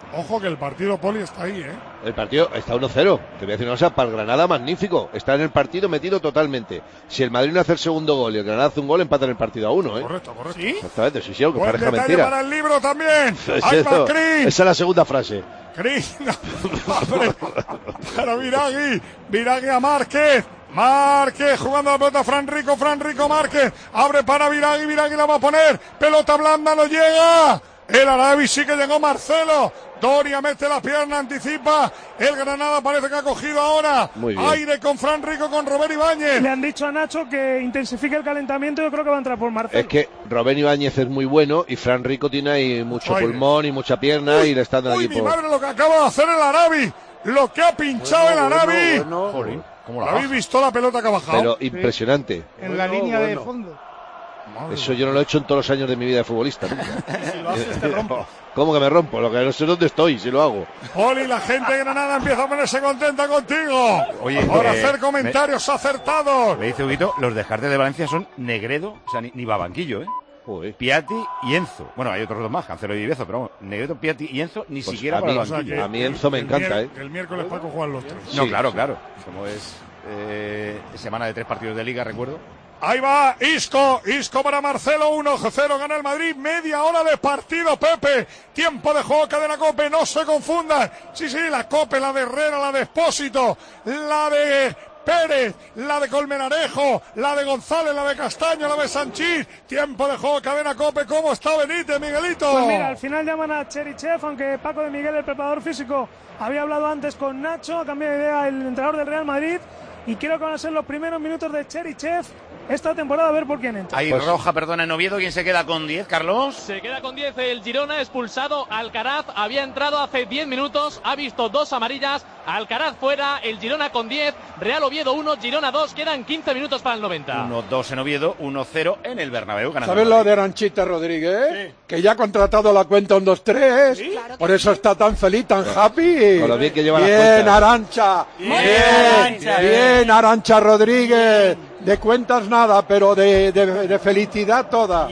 [SPEAKER 3] Ojo que el partido, Poli, está ahí, ¿eh?
[SPEAKER 10] El partido está uno cero. Te voy a decir una cosa, para el Granada magnífico. Está en el partido metido totalmente. Si el Madrid no hace el segundo gol y el Granada hace un gol, empata en el partido a uno, ¿eh?
[SPEAKER 3] Correcto, correcto.
[SPEAKER 10] ¿Sí? Exactamente, sí, sí, aunque
[SPEAKER 3] Buen
[SPEAKER 10] parezca
[SPEAKER 3] detalle
[SPEAKER 10] mentira.
[SPEAKER 3] para el libro también.
[SPEAKER 10] Es
[SPEAKER 3] Ahí va
[SPEAKER 10] eso.
[SPEAKER 3] Cris.
[SPEAKER 10] Esa es la segunda frase.
[SPEAKER 3] Cris, no, hombre, para Viragui, Viragui a Márquez, Márquez jugando la pelota, Fran Rico, Fran Rico, Márquez, abre para Viragui, Viragui la va a poner, pelota blanda, no llega, el Arabi sí que llegó Marcelo, Doria mete la pierna, anticipa, el Granada parece que ha cogido ahora, aire con Fran Rico, con Robert Ibáñez.
[SPEAKER 11] Le han dicho a Nacho que intensifique el calentamiento, yo creo que va a entrar por Marcelo.
[SPEAKER 10] Es que Robert Ibáñez es muy bueno y Fran Rico tiene ahí mucho
[SPEAKER 3] Aire.
[SPEAKER 10] pulmón y mucha pierna
[SPEAKER 3] Uy,
[SPEAKER 10] y le están dando
[SPEAKER 3] uy,
[SPEAKER 10] aquí
[SPEAKER 3] mi
[SPEAKER 10] por...
[SPEAKER 3] madre, lo que acaba de hacer el Arabi, lo que ha pinchado
[SPEAKER 10] Bueno,
[SPEAKER 3] el Arabi.
[SPEAKER 10] bueno, bueno.
[SPEAKER 3] ¿Lo habéis visto la pelota que ha bajado?
[SPEAKER 10] Pero impresionante.
[SPEAKER 12] En la línea de fondo.
[SPEAKER 10] Eso yo no lo he hecho en todos los años de mi vida de futbolista. Nunca.
[SPEAKER 12] Si lo haces, te rompo.
[SPEAKER 10] ¿Cómo que me rompo? Lo que no sé dónde estoy, si lo hago.
[SPEAKER 3] Poli, la gente de Granada empieza a ponerse contenta contigo.
[SPEAKER 1] Oye,
[SPEAKER 3] por
[SPEAKER 1] eh,
[SPEAKER 3] hacer comentarios
[SPEAKER 1] me,
[SPEAKER 3] acertados.
[SPEAKER 1] Me dice Huguito, los descartes de Valencia son Negredo, o sea, ni, ni va a banquillo, ¿eh?
[SPEAKER 10] Joder.
[SPEAKER 1] Piatti y Enzo. Bueno, hay otros dos más, Cancelo y Viezo, pero vamos, Negredo, Piatti y Enzo ni
[SPEAKER 10] Pues
[SPEAKER 1] siquiera
[SPEAKER 10] a
[SPEAKER 1] para
[SPEAKER 10] mí-
[SPEAKER 1] el banquillo.
[SPEAKER 10] o sea, que a mí Enzo me
[SPEAKER 3] El
[SPEAKER 10] encanta,
[SPEAKER 3] mier-
[SPEAKER 10] ¿eh?
[SPEAKER 3] El miércoles Paco juegan los tres.
[SPEAKER 1] No,
[SPEAKER 10] Sí.
[SPEAKER 1] claro, claro. Como es eh, semana de tres partidos de Liga, recuerdo.
[SPEAKER 3] Ahí va Isco, Isco para Marcelo, uno cero gana el Madrid, media hora de partido, Pepe, tiempo de juego, cadena Cope, no se confundan, sí, sí, la Cope, la de Herrera, la de Espósito, la de Pérez, la de Colmenarejo, la de González, la de Castaño, la de Sanchís, tiempo de juego, cadena Cope, ¿cómo está Benítez, Miguelito?
[SPEAKER 11] Pues mira, al final llaman a Cherichev, aunque Paco de Miguel, el preparador físico, había hablado antes con Nacho, ha cambiado de idea el entrenador del Real Madrid, y quiero conocer los primeros minutos de Cherichev esta temporada, a ver por quién entra.
[SPEAKER 1] Hay
[SPEAKER 10] Pues-
[SPEAKER 1] roja, perdona, en Oviedo. ¿Quién se queda con diez, Carlos?
[SPEAKER 4] Se queda con diez el Girona, expulsado Alcaraz, había entrado hace diez minutos, ha visto dos amarillas, Alcaraz fuera, el Girona con diez, Real Oviedo uno, Girona dos, quedan quince minutos para el noventa.
[SPEAKER 1] uno dos en Oviedo, uno cero en el Bernabéu. ganando
[SPEAKER 2] ¿Sabes
[SPEAKER 1] el
[SPEAKER 2] lo
[SPEAKER 1] Madrid.
[SPEAKER 2] de Aranchita Rodríguez? Que ya ha contratado la cuenta un dos tres.
[SPEAKER 7] Sí, claro que
[SPEAKER 2] Por eso
[SPEAKER 7] sí.
[SPEAKER 2] está tan feliz, tan happy.
[SPEAKER 10] Con lo bien que lleva las
[SPEAKER 2] Bien,
[SPEAKER 10] cuentas.
[SPEAKER 2] Arancha.
[SPEAKER 7] Bien,
[SPEAKER 2] Bien,
[SPEAKER 7] Arantxa,
[SPEAKER 2] bien, Arancha Rodríguez. De cuentas nada, pero de, de, de felicidad toda.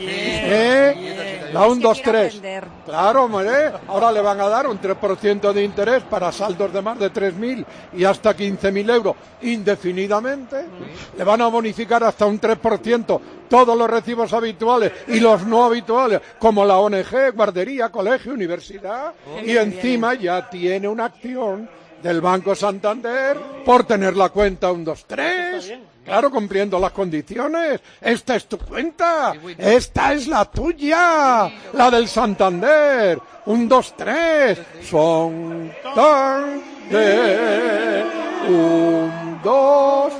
[SPEAKER 2] ¿Eh? La un
[SPEAKER 7] Es que
[SPEAKER 2] dos
[SPEAKER 7] quiero
[SPEAKER 2] tres.
[SPEAKER 7] aprender.
[SPEAKER 2] Claro, hombre. Ahora le van a dar un tres por ciento de interés para saldos de más de tres mil y hasta quince mil euros indefinidamente. Le van a bonificar hasta un tres por ciento todos los recibos habituales y los no habituales, como la O N G, guardería, colegio, universidad. Y encima ya tiene una acción del Banco Santander por tener la cuenta un dos tres. Claro, cumpliendo las condiciones. Esta es tu cuenta. Esta es la tuya. La del Santander. Un dos tres. Son tan de un dos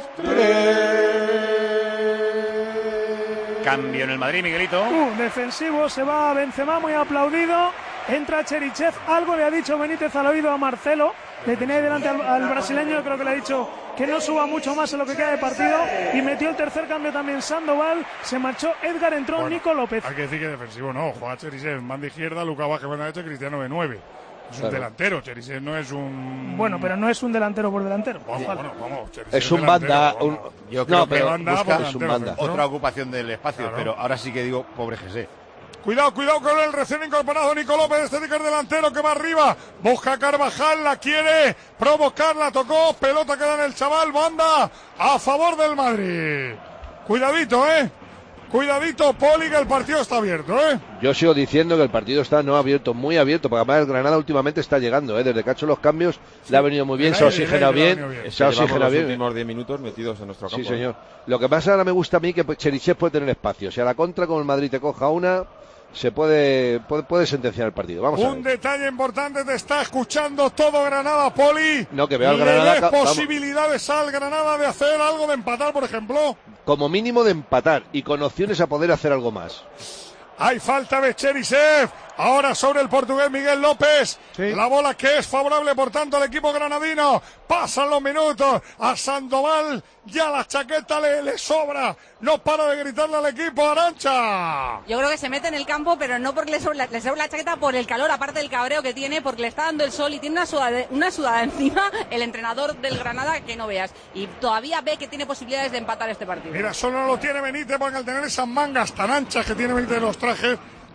[SPEAKER 2] tres.
[SPEAKER 1] Cambio en el Madrid, Miguelito.
[SPEAKER 11] Uh, defensivo, se va Benzema, muy aplaudido. Entra Cherichev, algo le ha dicho Benítez al oído a Marcelo. Le tenía ahí delante al, al brasileño, creo que le ha dicho que no suba mucho más en lo que queda de partido. Y metió el tercer cambio también Sandoval. Se marchó Edgar, entró
[SPEAKER 3] Bueno,
[SPEAKER 11] Nico López.
[SPEAKER 3] Hay que decir que defensivo no, juega Cherisev, banda izquierda, Luca Vázquez, banda derecha, Cristiano de nueve. Es un
[SPEAKER 10] Claro.
[SPEAKER 3] delantero, Cherisev no es un...
[SPEAKER 11] Bueno, pero no es un delantero por delantero.
[SPEAKER 3] Vamos, bueno, vamos, Cherisev
[SPEAKER 10] Es un
[SPEAKER 3] delantero,
[SPEAKER 10] banda.
[SPEAKER 3] vamos.
[SPEAKER 10] un-
[SPEAKER 1] Yo creo
[SPEAKER 10] No,
[SPEAKER 1] que
[SPEAKER 10] pero
[SPEAKER 3] banda,
[SPEAKER 10] busca-
[SPEAKER 3] pues,
[SPEAKER 10] es un
[SPEAKER 3] delantero,
[SPEAKER 10] banda.
[SPEAKER 1] Otra ocupación del espacio,
[SPEAKER 3] Claro.
[SPEAKER 1] pero ahora sí que digo, pobre José.
[SPEAKER 3] Cuidado, cuidado con el recién incorporado Nico López, este ticker delantero que va arriba, busca Carvajal, la quiere provocar, la tocó, pelota queda en el chaval, banda a favor del Madrid. Cuidadito, eh. Cuidadito, Poli, que el partido está abierto, eh.
[SPEAKER 10] Yo sigo diciendo que el partido está no abierto, muy abierto, porque además el Granada últimamente está llegando, ¿eh? Desde que ha hecho los cambios le ha venido muy bien,
[SPEAKER 3] el
[SPEAKER 10] se ha
[SPEAKER 3] aire, el
[SPEAKER 10] oxigenado
[SPEAKER 3] aire le ha
[SPEAKER 10] bien,
[SPEAKER 3] venido bien.
[SPEAKER 10] se ha
[SPEAKER 8] Llevamos
[SPEAKER 10] oxigenado
[SPEAKER 8] los
[SPEAKER 10] bien.
[SPEAKER 8] últimos diez minutos metidos en nuestro campo.
[SPEAKER 10] Sí, señor. Lo que pasa ahora me gusta a mí que Cherichev puede tener espacio. Si a la contra, como el Madrid te coja una, se puede, puede, puede sentenciar el partido. Vamos a
[SPEAKER 3] Un
[SPEAKER 10] ver.
[SPEAKER 3] detalle importante, te está escuchando todo Granada, Poli.
[SPEAKER 10] No, que veo al
[SPEAKER 3] ¿Le
[SPEAKER 10] Granada
[SPEAKER 3] ves
[SPEAKER 10] ca- vamos.
[SPEAKER 3] posibilidades al Granada de hacer algo, de empatar, por ejemplo?
[SPEAKER 10] Como mínimo de empatar y con opciones a poder hacer algo más.
[SPEAKER 3] Hay falta de Cherisev. Ahora sobre el portugués Miguel López.
[SPEAKER 12] Sí.
[SPEAKER 3] La bola que es favorable, por tanto, al equipo granadino. Pasan los minutos. A Sandoval ya la chaqueta le, le sobra. No para de gritarle al equipo, Arantxa.
[SPEAKER 7] Yo creo que se mete en el campo, pero no porque le sobra, le sobra la chaqueta, por el calor, aparte del cabreo que tiene, porque le está dando el sol y tiene una sudada, una sudada encima el entrenador del Granada que no veas. Y todavía ve que tiene posibilidades de empatar este partido.
[SPEAKER 3] Mira, solo no lo tiene Benítez, porque al tener esas mangas tan anchas que tiene Benítez en los trajes,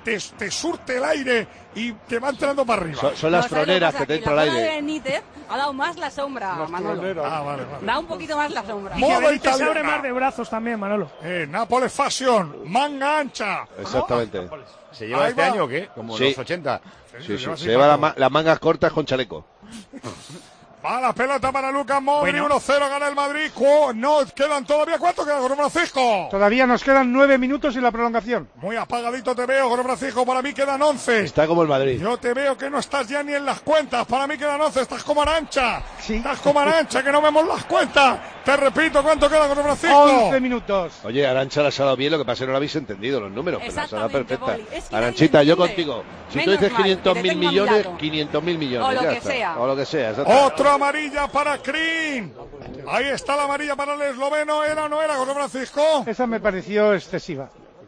[SPEAKER 3] te, te surte el aire y te va entrando para arriba.
[SPEAKER 10] Son, son las
[SPEAKER 7] No, ¿sabes
[SPEAKER 10] troneras
[SPEAKER 7] lo
[SPEAKER 10] que
[SPEAKER 7] pasa?
[SPEAKER 10] te entra el
[SPEAKER 7] La zona
[SPEAKER 10] aire.
[SPEAKER 7] de Benítez ha dado más la sombra, Manolo.
[SPEAKER 3] Ah, vale, vale.
[SPEAKER 7] Da un poquito más la sombra.
[SPEAKER 11] Y que
[SPEAKER 3] Moda
[SPEAKER 11] Benítez se abre
[SPEAKER 3] italiana.
[SPEAKER 11] más de brazos también, Manolo.
[SPEAKER 3] Eh, Nápoles Fashion, manga ancha.
[SPEAKER 10] Exactamente.
[SPEAKER 1] ¿Se lleva
[SPEAKER 3] Ahí
[SPEAKER 1] este
[SPEAKER 3] va.
[SPEAKER 1] año o qué? Como
[SPEAKER 10] Sí.
[SPEAKER 1] los ochenta.
[SPEAKER 10] Sí, sí,
[SPEAKER 3] lleva así
[SPEAKER 10] se lleva la
[SPEAKER 3] Paco.
[SPEAKER 10] ma- las mangas cortas con chaleco.
[SPEAKER 3] Va la pelota para Lucas Modric,
[SPEAKER 11] Bueno.
[SPEAKER 3] uno cero gana el Madrid. Cu- No, quedan todavía cuánto queda, José Francisco.
[SPEAKER 12] Todavía nos quedan nueve minutos en la prolongación.
[SPEAKER 3] Muy apagadito te veo, José Francisco, para mí quedan once.
[SPEAKER 10] Está como el Madrid.
[SPEAKER 3] Yo te veo que no estás ya ni en las cuentas, para mí quedan once, estás como Arancha.
[SPEAKER 12] Sí.
[SPEAKER 3] Estás como Arancha, que no vemos las cuentas. Te repito, ¿cuánto queda, José Francisco?
[SPEAKER 12] once minutos.
[SPEAKER 10] Oye, Arancha las ha dado bien, lo que pasa es que no lo habéis entendido los números, pero las ha dado
[SPEAKER 7] Exactamente,
[SPEAKER 10] perfecta.
[SPEAKER 7] Poli. Es que
[SPEAKER 10] Aranchita,
[SPEAKER 7] nadie
[SPEAKER 10] yo
[SPEAKER 7] entiende.
[SPEAKER 10] contigo. Si
[SPEAKER 7] Menos
[SPEAKER 10] tú dices
[SPEAKER 7] mal,
[SPEAKER 10] quinientos
[SPEAKER 7] que te
[SPEAKER 10] mil
[SPEAKER 7] tengo a mi
[SPEAKER 10] millones,
[SPEAKER 7] lado.
[SPEAKER 10] quinientos mil millones.
[SPEAKER 7] O lo
[SPEAKER 10] ya
[SPEAKER 7] que
[SPEAKER 10] está.
[SPEAKER 7] sea.
[SPEAKER 10] O lo que sea, exactamente.
[SPEAKER 3] Otro amarilla para Crin. Ahí está la amarilla para el esloveno. ¿Era o no era, José Francisco?
[SPEAKER 12] Esa me pareció excesiva.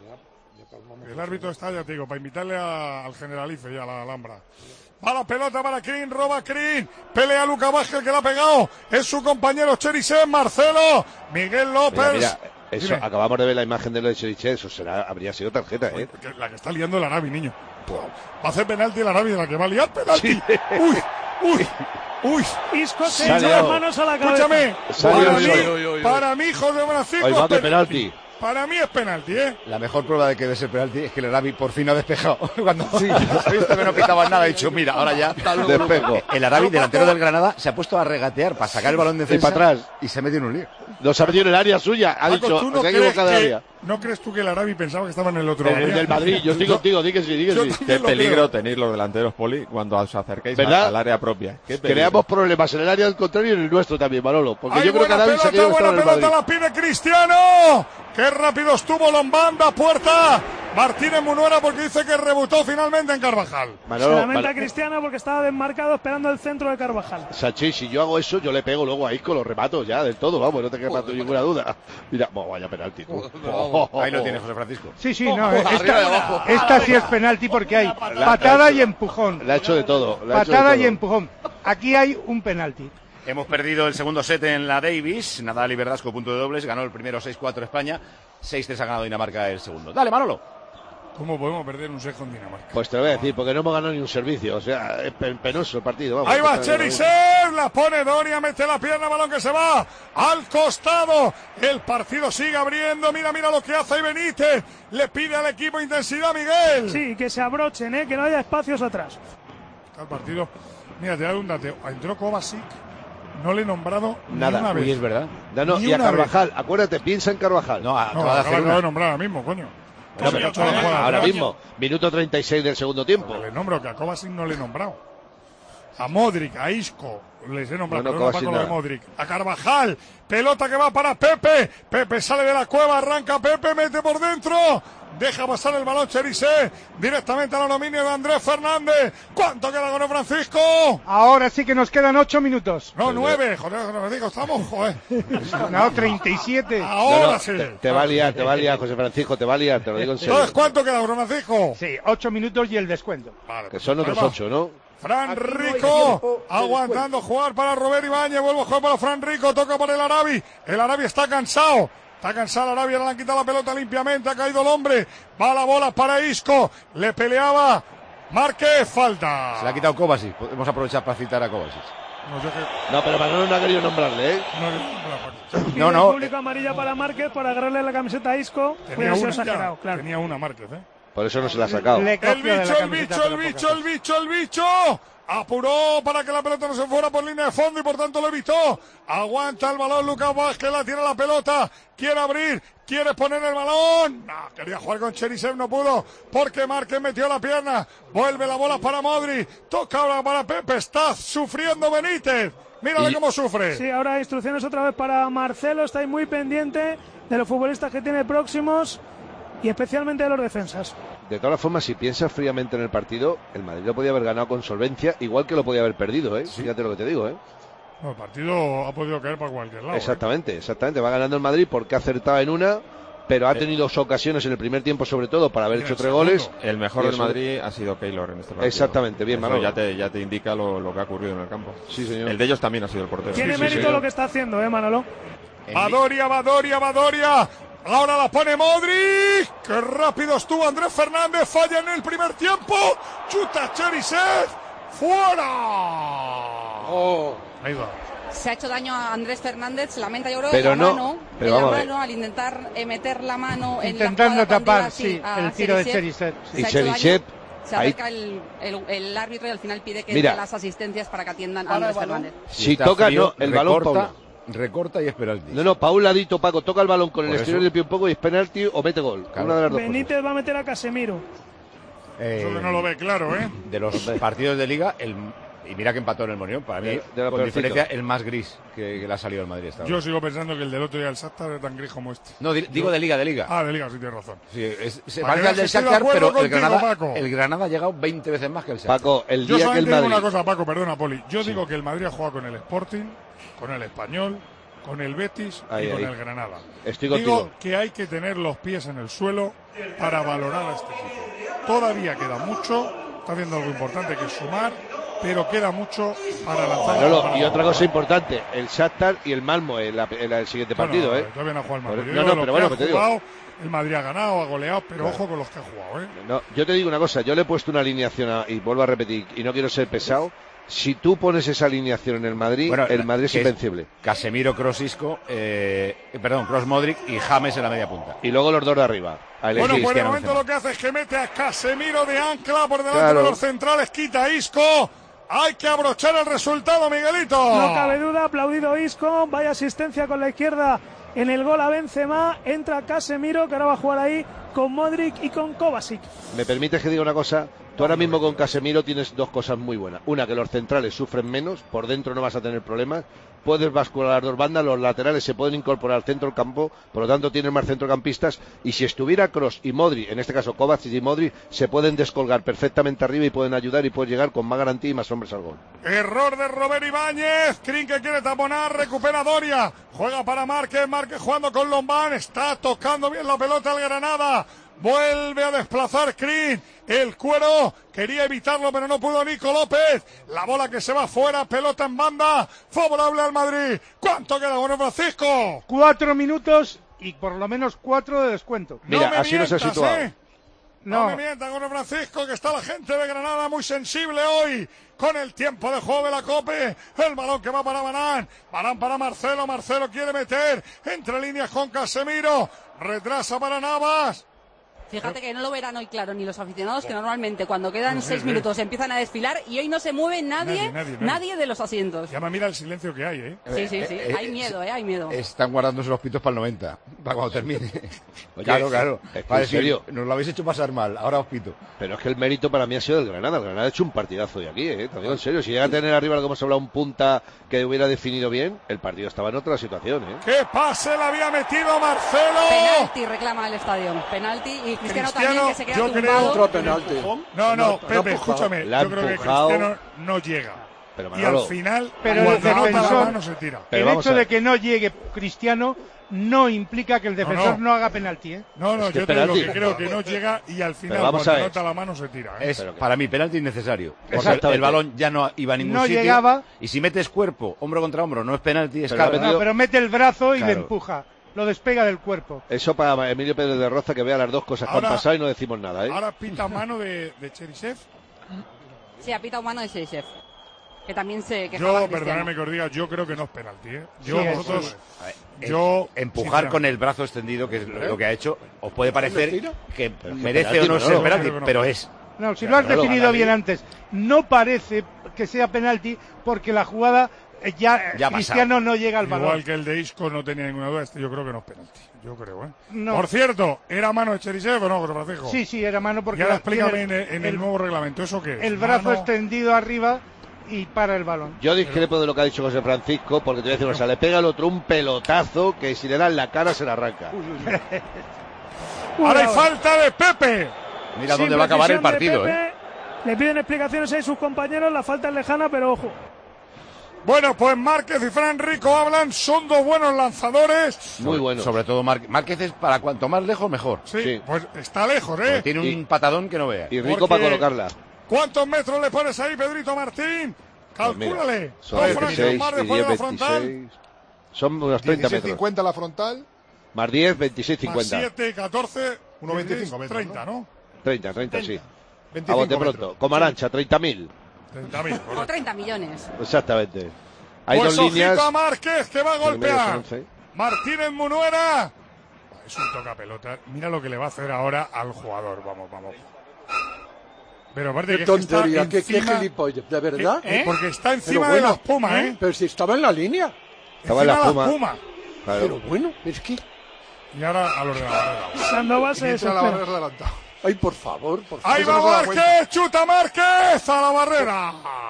[SPEAKER 3] El árbitro está, ya te digo, para invitarle a- al Generalife y a la Alhambra. Va la pelota para Crin, roba Crin. Pelea Luca Vázquez, que le ha pegado. Es su compañero Cherisev, Marcelo. Miguel López.
[SPEAKER 10] Mira, mira, eso,
[SPEAKER 3] Dime.
[SPEAKER 10] acabamos de ver la imagen de lo de Cheriche, eso será, habría sido tarjeta, ¿eh?
[SPEAKER 3] Que La que está liando el Arabi, niño. Va a hacer penalti el Arabi, de la que va a liar penalti. Uy, uy, uy.
[SPEAKER 11] Isco se
[SPEAKER 10] Se ha
[SPEAKER 11] echa
[SPEAKER 10] liado.
[SPEAKER 11] las manos a la cabeza.
[SPEAKER 3] Escúchame.
[SPEAKER 10] Se ha
[SPEAKER 3] Para
[SPEAKER 10] liado,
[SPEAKER 3] mí,
[SPEAKER 10] oy, oy, oy, oy.
[SPEAKER 3] para mí, José Francisco.
[SPEAKER 10] Hoy va
[SPEAKER 3] es
[SPEAKER 10] de penalti.
[SPEAKER 3] Para mí es penalti, ¿eh?
[SPEAKER 1] La mejor prueba de que debe ser penalti es que el Arabi por fin ha despejado. Cuando se ha visto que no pitaba nada, ha dicho, mira, ahora ya.
[SPEAKER 10] Despejo.
[SPEAKER 1] El Arabi, delantero del Granada, se ha puesto a regatear para sacar el balón de defensa
[SPEAKER 10] Y para atrás.
[SPEAKER 1] y se ha metido en un lío.
[SPEAKER 10] No se ha metido en el área suya, ha
[SPEAKER 3] Paco,
[SPEAKER 10] dicho,
[SPEAKER 3] ¿tú no
[SPEAKER 10] se ha
[SPEAKER 3] crees
[SPEAKER 10] equivocado de
[SPEAKER 3] que-
[SPEAKER 10] área.
[SPEAKER 3] ¿No crees tú que el Arabi pensaba que estaba en el otro
[SPEAKER 10] El
[SPEAKER 3] área?
[SPEAKER 10] del Madrid, yo estoy contigo, di que sí, di que
[SPEAKER 3] Yo
[SPEAKER 10] sí.
[SPEAKER 3] también
[SPEAKER 8] Qué
[SPEAKER 3] lo
[SPEAKER 8] peligro
[SPEAKER 3] creo.
[SPEAKER 8] tenéis los delanteros, Poli, cuando os acerquéis
[SPEAKER 10] ¿Verdad?
[SPEAKER 8] a- al área propia. Qué peligro.
[SPEAKER 10] Creamos problemas en el área del contrario y en el nuestro también, Manolo. Porque
[SPEAKER 3] Hay
[SPEAKER 10] yo creo que
[SPEAKER 3] buena
[SPEAKER 10] David se ha
[SPEAKER 3] pelota,
[SPEAKER 10] querido estar en
[SPEAKER 3] buena
[SPEAKER 10] el
[SPEAKER 3] pelota,
[SPEAKER 10] Madrid.
[SPEAKER 3] la pide Cristiano. Qué rápido estuvo Lombanda, puerta. Martínez Munuera porque dice que rebotó finalmente en Carvajal.
[SPEAKER 11] Se
[SPEAKER 10] Manolo,
[SPEAKER 11] lamenta
[SPEAKER 10] Manolo,
[SPEAKER 11] Cristiano porque estaba desmarcado esperando el centro de Carvajal.
[SPEAKER 10] Sachi, si yo hago eso, yo le pego luego a Isco, lo remato ya del todo, vamos, no te quepa tú ninguna duda. Mira, oh, vaya penalti, tú.
[SPEAKER 1] Ahí lo tienes, José Francisco.
[SPEAKER 12] Sí, sí, no. Esta, esta sí es penalti porque hay patada y empujón.
[SPEAKER 10] Le ha hecho de todo. le ha hecho de
[SPEAKER 12] Patada
[SPEAKER 10] todo.
[SPEAKER 12] y empujón. Aquí hay un penalti.
[SPEAKER 1] Hemos perdido el segundo set en la Davis. Nadal y Verdasco, punto de dobles. Ganó el primero seis cuatro España. seis tres ha ganado Dinamarca el segundo. Dale, Manolo.
[SPEAKER 3] ¿Cómo podemos perder un set con Dinamarca?
[SPEAKER 10] Pues te lo voy a decir, porque no hemos ganado ni un servicio. O sea, es pe- penoso el partido. Vamos,
[SPEAKER 3] Ahí va
[SPEAKER 10] Está bien.
[SPEAKER 3] Cherisev, la pone Doria, mete la pierna, balón que se va al costado. El partido sigue abriendo, mira, mira lo que hace ahí Benítez. Le pide al equipo intensidad, Miguel.
[SPEAKER 11] Sí, que se abrochen, ¿eh? Que no haya espacios atrás.
[SPEAKER 3] Está el partido. Mira, te doy un dato. Entró Kovacic, no le he nombrado
[SPEAKER 10] Nada.
[SPEAKER 3] ni una vez.
[SPEAKER 1] Uy, es verdad.
[SPEAKER 10] No, no,
[SPEAKER 3] Ni
[SPEAKER 10] y a
[SPEAKER 3] una
[SPEAKER 10] Carvajal, acuérdate, piensa en Carvajal.
[SPEAKER 1] No,
[SPEAKER 3] No,
[SPEAKER 1] acaba de
[SPEAKER 3] acaba
[SPEAKER 1] hacer
[SPEAKER 3] acaba de
[SPEAKER 1] una.
[SPEAKER 3] nombrar ahora mismo, coño.
[SPEAKER 10] No, pero,
[SPEAKER 3] Ocho de la jugada
[SPEAKER 10] ahora
[SPEAKER 3] atrás.
[SPEAKER 10] mismo, minuto treinta y seis del segundo tiempo.
[SPEAKER 3] Le nombro que a Kovacic no le he nombrado. A Modric, a Isco, les he nombrado,
[SPEAKER 10] No, no,
[SPEAKER 3] pero no
[SPEAKER 10] Kovacic
[SPEAKER 3] Paco lo de
[SPEAKER 10] nada.
[SPEAKER 3] Modric. A Carvajal, pelota que va para Pepe. Pepe sale de la cueva, arranca Pepe, mete por dentro. Deja pasar el balón Cherisev directamente al dominio de Andrés Fernández. ¿Cuánto queda con el Francisco?
[SPEAKER 12] Ahora sí que nos quedan ocho minutos.
[SPEAKER 3] No, nueve, joder, Francisco, estamos, joder.
[SPEAKER 12] No, treinta y siete.
[SPEAKER 3] Ahora
[SPEAKER 10] No, no,
[SPEAKER 3] sí.
[SPEAKER 10] te, te va a liar, te va a liar, José Francisco, te va a liar, te lo digo en serio.
[SPEAKER 3] Entonces, ¿cuánto queda con Francisco?
[SPEAKER 12] Sí, ocho minutos y el descuento.
[SPEAKER 3] Vale,
[SPEAKER 10] Que son otros
[SPEAKER 3] ahí va.
[SPEAKER 10] ocho, ¿no?
[SPEAKER 3] Fran
[SPEAKER 12] Aquí no hay
[SPEAKER 3] Rico
[SPEAKER 12] tiempo de
[SPEAKER 3] aguantando jugar para Robert Ibáñez, vuelve a jugar para Fran Rico, toca para el Arabi, el Arabi está cansado, está cansado el Arabi, ahora le han quitado la pelota limpiamente, ha caído el hombre, va la bola para Isco, le peleaba Márquez, falta.
[SPEAKER 1] Se le ha quitado Kovacic. Podemos aprovechar para citar a Kovacic.
[SPEAKER 3] No, yo que-
[SPEAKER 10] No, pero Manolo no ha querido nombrarle, ¿eh?
[SPEAKER 3] no, no,
[SPEAKER 11] Pide
[SPEAKER 1] No,
[SPEAKER 11] el
[SPEAKER 1] no.
[SPEAKER 11] público amarilla para Márquez por agarrarle la camiseta a Isco.
[SPEAKER 3] tenía
[SPEAKER 11] Hubiera sido
[SPEAKER 3] una,
[SPEAKER 11] exagerado,
[SPEAKER 3] ya,
[SPEAKER 11] claro.
[SPEAKER 3] tenía una Márquez, ¿eh?
[SPEAKER 10] Por eso no se la ha sacado.
[SPEAKER 12] Le
[SPEAKER 3] El
[SPEAKER 12] copia de la
[SPEAKER 3] bicho, el
[SPEAKER 12] camiseta,
[SPEAKER 3] bicho, el
[SPEAKER 12] pero
[SPEAKER 3] bicho,
[SPEAKER 12] pocas.
[SPEAKER 3] el bicho, el bicho. Apuró para que la pelota no se fuera por línea de fondo y por tanto lo evitó. Aguanta el balón Lucas Vázquez, la tiene la pelota. Quiere abrir, quiere poner el balón. No, quería jugar con Cherisev, no pudo. Porque Márquez metió la pierna. Vuelve la bola para Modric. Toca ahora para Pepe. Está sufriendo Benítez. Mírale
[SPEAKER 10] Y-
[SPEAKER 3] cómo sufre.
[SPEAKER 11] Sí, ahora instrucciones otra vez para Marcelo. Está ahí muy pendiente de los futbolistas que tiene próximos y especialmente de los defensas.
[SPEAKER 10] De todas formas, si piensas fríamente en el partido, el Madrid lo podía haber ganado con solvencia, igual que lo podía haber perdido, ¿eh? Fíjate lo que te digo, ¿eh?
[SPEAKER 3] No, el partido ha podido caer para cualquier lado. ¿eh?
[SPEAKER 10] Exactamente, exactamente. Va ganando el Madrid porque ha acertado en una, pero ha tenido dos ocasiones en el primer tiempo, sobre todo, para haber
[SPEAKER 3] Y
[SPEAKER 10] hecho
[SPEAKER 3] el
[SPEAKER 10] tres
[SPEAKER 3] segundo.
[SPEAKER 10] goles.
[SPEAKER 8] El mejor
[SPEAKER 10] Y
[SPEAKER 8] del
[SPEAKER 10] eso-
[SPEAKER 8] Madrid ha sido Keylor en este partido.
[SPEAKER 10] Exactamente, bien,
[SPEAKER 8] Eso
[SPEAKER 10] Manolo.
[SPEAKER 8] ya te, ya te indica lo, lo que ha ocurrido en el campo.
[SPEAKER 10] Sí, señor.
[SPEAKER 8] El de ellos también ha sido el portero.
[SPEAKER 11] Tiene
[SPEAKER 8] Sí, sí,
[SPEAKER 11] mérito
[SPEAKER 8] señor.
[SPEAKER 11] lo que está haciendo, ¿eh, Manolo?
[SPEAKER 3] Badoria, Badoria, Badoria. Ahora la pone Modric. Qué rápido estuvo Andrés Fernández. Falla en el primer tiempo. Chuta Cherisev. ¡Fuera!
[SPEAKER 10] Oh.
[SPEAKER 3] Ahí va.
[SPEAKER 7] Se ha hecho daño a Andrés Fernández, se lamenta yo creo
[SPEAKER 10] pero
[SPEAKER 7] la
[SPEAKER 10] no,
[SPEAKER 7] mano,
[SPEAKER 10] pero
[SPEAKER 7] en la
[SPEAKER 10] vamos a ver.
[SPEAKER 7] mano al intentar eh, meter la mano en
[SPEAKER 12] intentando
[SPEAKER 7] la
[SPEAKER 12] tapar,
[SPEAKER 7] tendida,
[SPEAKER 12] sí,
[SPEAKER 7] a
[SPEAKER 12] el tiro de
[SPEAKER 7] Cherisev.
[SPEAKER 12] Cherisev.
[SPEAKER 7] Se
[SPEAKER 10] Y
[SPEAKER 7] ha hecho
[SPEAKER 10] Cherisev,
[SPEAKER 7] daño, se
[SPEAKER 10] ahí-
[SPEAKER 7] acerca el, el, el árbitro y al final pide que
[SPEAKER 10] Mira.
[SPEAKER 7] den las asistencias para que atiendan a Andrés Fernández.
[SPEAKER 10] Si
[SPEAKER 1] está
[SPEAKER 10] toca,
[SPEAKER 1] frío,
[SPEAKER 10] no, el balón,
[SPEAKER 1] recorta,
[SPEAKER 10] Paula.
[SPEAKER 1] recorta y es penalti.
[SPEAKER 10] No, no, para un ladito, Paco, toca el balón con el
[SPEAKER 1] Por
[SPEAKER 10] exterior
[SPEAKER 1] eso.
[SPEAKER 10] del pie un poco y es penalti o mete gol.
[SPEAKER 1] Claro.
[SPEAKER 10] Una de las dos
[SPEAKER 11] Benítez va a meter a Casemiro.
[SPEAKER 1] Eh,
[SPEAKER 3] Eso que no lo ve claro, ¿eh?
[SPEAKER 1] De los partidos de Liga, el, y mira que empató en el Molinón, para mí,
[SPEAKER 10] De- de la
[SPEAKER 1] con
[SPEAKER 10] peorcito.
[SPEAKER 1] diferencia, el más gris que, que le ha salido al Madrid esta vez.
[SPEAKER 3] Yo sigo pensando que el del otro día del Shakhtar es tan gris como este.
[SPEAKER 1] No, di- digo
[SPEAKER 3] Yo-
[SPEAKER 1] de Liga, de Liga.
[SPEAKER 3] Ah, de Liga, sí tienes razón.
[SPEAKER 1] Sí, es- se
[SPEAKER 3] Para que
[SPEAKER 1] parece
[SPEAKER 3] veas
[SPEAKER 1] al
[SPEAKER 3] que
[SPEAKER 1] del
[SPEAKER 3] estoy de
[SPEAKER 1] Shakhtar,
[SPEAKER 3] acuerdo
[SPEAKER 1] pero el
[SPEAKER 3] contigo,
[SPEAKER 1] Granada,
[SPEAKER 3] Paco.
[SPEAKER 1] el Granada ha llegado veinte veces más que el
[SPEAKER 10] goles.
[SPEAKER 1] Shakhtar.
[SPEAKER 10] Paco, el
[SPEAKER 3] Yo
[SPEAKER 10] día que el
[SPEAKER 3] solamente digo
[SPEAKER 10] Madrid...
[SPEAKER 3] una cosa, Paco, perdona, Poli. Yo digo que el Madrid ha jugado con el Sporting, con el Español, con el Betis
[SPEAKER 10] Ahí,
[SPEAKER 3] y con
[SPEAKER 10] ahí.
[SPEAKER 3] el Granada.
[SPEAKER 10] Estoy
[SPEAKER 3] Digo
[SPEAKER 10] contigo.
[SPEAKER 3] que hay que tener los pies en el suelo para valorar a este equipo. Todavía queda mucho, está haciendo algo importante que es sumar, pero queda mucho para lanzar.
[SPEAKER 10] Manolo,
[SPEAKER 3] para
[SPEAKER 10] y otra cosa importante, el Shakhtar y el Malmo en, la- en la- el siguiente
[SPEAKER 3] Bueno,
[SPEAKER 10] partido, ¿eh?
[SPEAKER 3] Todavía no ha jugado el Madrid.
[SPEAKER 10] No,
[SPEAKER 3] Yo
[SPEAKER 10] no,
[SPEAKER 3] digo,
[SPEAKER 10] pero
[SPEAKER 3] los
[SPEAKER 10] bueno,
[SPEAKER 3] que
[SPEAKER 10] que te
[SPEAKER 3] ha
[SPEAKER 10] digo.
[SPEAKER 3] jugado, el Madrid ha ganado, ha goleado, pero
[SPEAKER 10] Claro.
[SPEAKER 3] ojo con los que ha jugado, ¿eh?
[SPEAKER 10] No, yo te digo una cosa, yo le he puesto una alineación a- y vuelvo a repetir, y no quiero ser pesado, si tú pones esa alineación en el Madrid,
[SPEAKER 1] Bueno,
[SPEAKER 10] el Madrid es
[SPEAKER 1] que es-
[SPEAKER 10] invencible.
[SPEAKER 1] Casemiro, Kroos, Isco, eh, perdón, Kroos, Modric y James en la media punta.
[SPEAKER 10] Y luego los dos de arriba. A elegir.
[SPEAKER 3] Bueno, pues de
[SPEAKER 1] Cristiano
[SPEAKER 3] momento
[SPEAKER 1] Benzema.
[SPEAKER 3] lo que hace es que mete a Casemiro de ancla por delante
[SPEAKER 10] Claro.
[SPEAKER 3] de los centrales, quita a Isco. Hay que abrochar el resultado, Miguelito.
[SPEAKER 11] No cabe duda, aplaudido Isco, vaya asistencia con la izquierda en el gol a Benzema, entra Casemiro que ahora va a jugar ahí con Modric y con Kovacic.
[SPEAKER 10] ¿Me permites que diga una cosa? Tú ahora mismo con Casemiro tienes dos cosas muy buenas. Una, que los centrales sufren menos, por dentro no vas a tener problemas. Puedes bascular las dos bandas, los laterales se pueden incorporar al centro del campo, por lo tanto tienes más centrocampistas. Y si estuviera Kroos y Modric, en este caso Kovacic y Modric, se pueden descolgar perfectamente arriba y pueden ayudar y puedes llegar con más garantía y más hombres al gol.
[SPEAKER 3] Error de Robert Ibáñez. Crin que quiere taponar, recupera Doria. Juega para Márquez, Márquez jugando con Lombán. Está tocando bien la pelota el Granada. Vuelve a desplazar Crin. El Cuero quería evitarlo, pero no pudo Nico López. La bola que se va fuera, pelota en banda. Favorable al Madrid. ¿Cuánto queda, Juan Francisco?
[SPEAKER 12] Cuatro minutos y por lo menos cuatro de descuento.
[SPEAKER 10] Mira,
[SPEAKER 3] no me
[SPEAKER 10] así no se ha
[SPEAKER 3] mientas,
[SPEAKER 10] situado.
[SPEAKER 3] ¿eh? No.
[SPEAKER 12] No.
[SPEAKER 3] me mientan, Juan Francisco, que está la gente de Granada muy sensible hoy con el tiempo de juego de la Cope. El balón que va para Varane. Varane para Marcelo. Marcelo quiere meter entre líneas con Casemiro. Retrasa para Navas.
[SPEAKER 7] Fíjate que no lo verán hoy claro ni los aficionados, que normalmente cuando quedan seis minutos empiezan a desfilar y hoy no se mueve nadie,
[SPEAKER 3] Nadie, nadie,
[SPEAKER 7] nadie,
[SPEAKER 3] nadie.
[SPEAKER 7] de los asientos.
[SPEAKER 3] Ya me mira el silencio que hay, ¿eh?
[SPEAKER 7] Sí, sí, sí,
[SPEAKER 1] Eh, eh,
[SPEAKER 7] hay miedo, eh, hay miedo.
[SPEAKER 1] Están guardándose los pitos para el noventa, para cuando termine.
[SPEAKER 10] Oye,
[SPEAKER 1] claro, claro.
[SPEAKER 10] es que
[SPEAKER 1] Para
[SPEAKER 10] en
[SPEAKER 1] decir,
[SPEAKER 10] serio.
[SPEAKER 1] nos lo habéis hecho pasar mal, ahora os pito.
[SPEAKER 10] Pero es que el mérito para mí ha sido del Granada. El Granada ha hecho un partidazo de aquí, ¿eh? Te digo en serio. Si llega a tener arriba, como hemos hablado, un punta que hubiera definido bien, el partido estaba en otra situación, ¿eh?
[SPEAKER 3] ¡Qué pase le había metido Marcelo!
[SPEAKER 7] Penalti reclama el estadio. Penalti y Cristiano, también que se queda
[SPEAKER 3] yo
[SPEAKER 7] tumbado.
[SPEAKER 3] creo...
[SPEAKER 2] Otro penalti.
[SPEAKER 3] No, no,
[SPEAKER 2] No,
[SPEAKER 3] Pepe,
[SPEAKER 2] no ha
[SPEAKER 3] escúchame.
[SPEAKER 10] La ha
[SPEAKER 3] Yo creo que
[SPEAKER 10] empujado.
[SPEAKER 3] Cristiano no llega.
[SPEAKER 10] Pero
[SPEAKER 3] Y
[SPEAKER 10] Manolo,
[SPEAKER 3] al final,
[SPEAKER 12] Pero el
[SPEAKER 3] cuando nota la
[SPEAKER 12] defensor-
[SPEAKER 3] mano se tira.
[SPEAKER 10] Pero
[SPEAKER 12] el
[SPEAKER 10] vamos
[SPEAKER 12] hecho
[SPEAKER 10] a ver.
[SPEAKER 12] de que no llegue Cristiano no implica que el defensor
[SPEAKER 3] no.
[SPEAKER 12] no, haga penalti, ¿eh?
[SPEAKER 3] No, no,
[SPEAKER 10] Es que
[SPEAKER 3] yo te digo
[SPEAKER 10] penalti.
[SPEAKER 3] que creo que no llega y al final,
[SPEAKER 10] Pero vamos
[SPEAKER 3] cuando
[SPEAKER 10] a ver.
[SPEAKER 3] nota la mano se tira. ¿eh?
[SPEAKER 1] Es
[SPEAKER 10] Pero que-
[SPEAKER 1] para mí penalti innecesario. Porque el,
[SPEAKER 10] Exactamente.
[SPEAKER 1] el balón ya no iba a ningún
[SPEAKER 12] No
[SPEAKER 1] sitio.
[SPEAKER 12] llegaba.
[SPEAKER 1] Y si metes cuerpo, hombro contra hombro, no es penalti, es
[SPEAKER 10] Pero ha
[SPEAKER 1] cara.
[SPEAKER 10] metido-
[SPEAKER 12] No, pero mete el brazo y
[SPEAKER 1] Claro.
[SPEAKER 12] le empuja. Lo despega del cuerpo.
[SPEAKER 10] Eso para Emilio Pérez de Roza, que vea las dos cosas que
[SPEAKER 3] Ahora-
[SPEAKER 10] han pasado y no decimos nada, ¿eh?
[SPEAKER 3] Ahora pita mano de, de Cherisev.
[SPEAKER 7] Sí, ha pitado mano de Cherisev, que también se quejaba
[SPEAKER 3] Yo,
[SPEAKER 7] Cristiano.
[SPEAKER 3] perdóname que os diga, yo creo que no es penalti. ¿eh? Yo,
[SPEAKER 12] Sí, es,
[SPEAKER 3] vosotros,
[SPEAKER 1] Eh,
[SPEAKER 3] yo...
[SPEAKER 1] Empujar con el brazo extendido, que es lo lo que ha hecho, os puede parecer que
[SPEAKER 10] Pero es que
[SPEAKER 1] merece
[SPEAKER 10] penalti,
[SPEAKER 1] o no
[SPEAKER 10] Manolo.
[SPEAKER 1] ser penalti,
[SPEAKER 3] Creo que no.
[SPEAKER 1] pero es.
[SPEAKER 12] No, si lo has
[SPEAKER 10] Manolo,
[SPEAKER 12] definido
[SPEAKER 10] penalti.
[SPEAKER 12] bien antes, no parece que sea penalti porque la jugada eh, ya, eh,
[SPEAKER 1] Ya ha
[SPEAKER 12] Cristiano no llega al
[SPEAKER 3] Igual
[SPEAKER 12] balón.
[SPEAKER 3] que el de Isco no tenía ninguna duda, este yo creo que no es penalti. Yo creo, ¿eh?
[SPEAKER 12] No.
[SPEAKER 3] Por cierto, ¿era mano de Cherisev o no, José Francisco?
[SPEAKER 12] Sí, sí, era mano porque
[SPEAKER 3] Y ahora
[SPEAKER 12] la-
[SPEAKER 3] explícame
[SPEAKER 12] tiene
[SPEAKER 3] en, el, en el nuevo reglamento, ¿eso qué es?
[SPEAKER 12] el brazo
[SPEAKER 3] Mano-
[SPEAKER 12] extendido arriba y para el balón.
[SPEAKER 10] Yo discrepo de lo que ha dicho José Francisco, porque te voy a decir una cosa, le pega al otro un pelotazo que si le da en la cara se la arranca.
[SPEAKER 3] Ahora hay falta de Pepe.
[SPEAKER 1] Mira
[SPEAKER 11] Sin
[SPEAKER 1] dónde va a acabar el
[SPEAKER 11] precisión de
[SPEAKER 1] partido,
[SPEAKER 11] Pepe,
[SPEAKER 1] ¿eh?
[SPEAKER 11] Le piden explicaciones ahí sus compañeros, la falta es lejana, pero ojo.
[SPEAKER 3] Bueno, pues Márquez y Fran Rico hablan, son dos buenos lanzadores.
[SPEAKER 10] Muy bueno.
[SPEAKER 1] Sobre todo Márquez. Márquez es para cuanto más lejos, mejor.
[SPEAKER 3] Sí,
[SPEAKER 10] Sí.
[SPEAKER 3] pues está lejos,
[SPEAKER 1] Porque
[SPEAKER 3] ¿eh?
[SPEAKER 1] tiene un
[SPEAKER 10] Y-
[SPEAKER 1] patadón que no vea.
[SPEAKER 10] Y rico
[SPEAKER 3] Porque-
[SPEAKER 10] para colocarla.
[SPEAKER 3] ¿Cuántos metros le pones ahí, Pedrito Martín?
[SPEAKER 10] Pues mira,
[SPEAKER 3] Calcúlale.
[SPEAKER 10] son
[SPEAKER 3] Dos francos
[SPEAKER 10] dieciséis
[SPEAKER 3] más
[SPEAKER 10] y
[SPEAKER 3] después de
[SPEAKER 10] diez,
[SPEAKER 3] la frontal.
[SPEAKER 10] veintiséis. Son unos treinta
[SPEAKER 9] dieciséis
[SPEAKER 10] metros.
[SPEAKER 9] cincuenta la frontal.
[SPEAKER 10] Más diez, veintiséis, cincuenta.
[SPEAKER 3] Más siete, catorce,
[SPEAKER 9] uno veinticinco metros,
[SPEAKER 3] treinta, ¿no?
[SPEAKER 10] treinta, treinta, sí.
[SPEAKER 3] veinticinco
[SPEAKER 10] A bote
[SPEAKER 3] metros.
[SPEAKER 10] pronto. Como Arancha, treinta mil.
[SPEAKER 3] treinta mil.
[SPEAKER 7] O treinta millones.
[SPEAKER 10] Exactamente. Hay
[SPEAKER 3] Pues
[SPEAKER 10] dos
[SPEAKER 3] ojito
[SPEAKER 10] líneas.
[SPEAKER 3] a Márquez que va a golpear.
[SPEAKER 10] once.
[SPEAKER 3] Martínez Munuera. Es un toca pelota. Mira lo que le va a hacer ahora al jugador. Vamos, vamos. Pero aparte
[SPEAKER 2] Qué
[SPEAKER 3] que es que
[SPEAKER 2] tontería,
[SPEAKER 3] está
[SPEAKER 2] qué, qué
[SPEAKER 3] encima-
[SPEAKER 2] gilipollas, ¿de verdad?
[SPEAKER 3] Eh, porque está
[SPEAKER 2] Pero
[SPEAKER 3] encima
[SPEAKER 2] bueno,
[SPEAKER 3] de la espuma, ¿eh?
[SPEAKER 2] Pero si estaba en la línea.
[SPEAKER 10] Estaba en la
[SPEAKER 3] Encima de
[SPEAKER 10] espuma. Claro.
[SPEAKER 2] Pero bueno, es que...
[SPEAKER 3] Y ahora a los de la barrera.
[SPEAKER 11] Sandoval se
[SPEAKER 9] Entra la
[SPEAKER 11] desespera.
[SPEAKER 9] barrera adelantada.
[SPEAKER 2] Ay, por favor, por favor.
[SPEAKER 3] Ahí
[SPEAKER 9] Eso
[SPEAKER 3] va
[SPEAKER 9] no se da
[SPEAKER 3] Márquez, chuta Márquez a la barrera.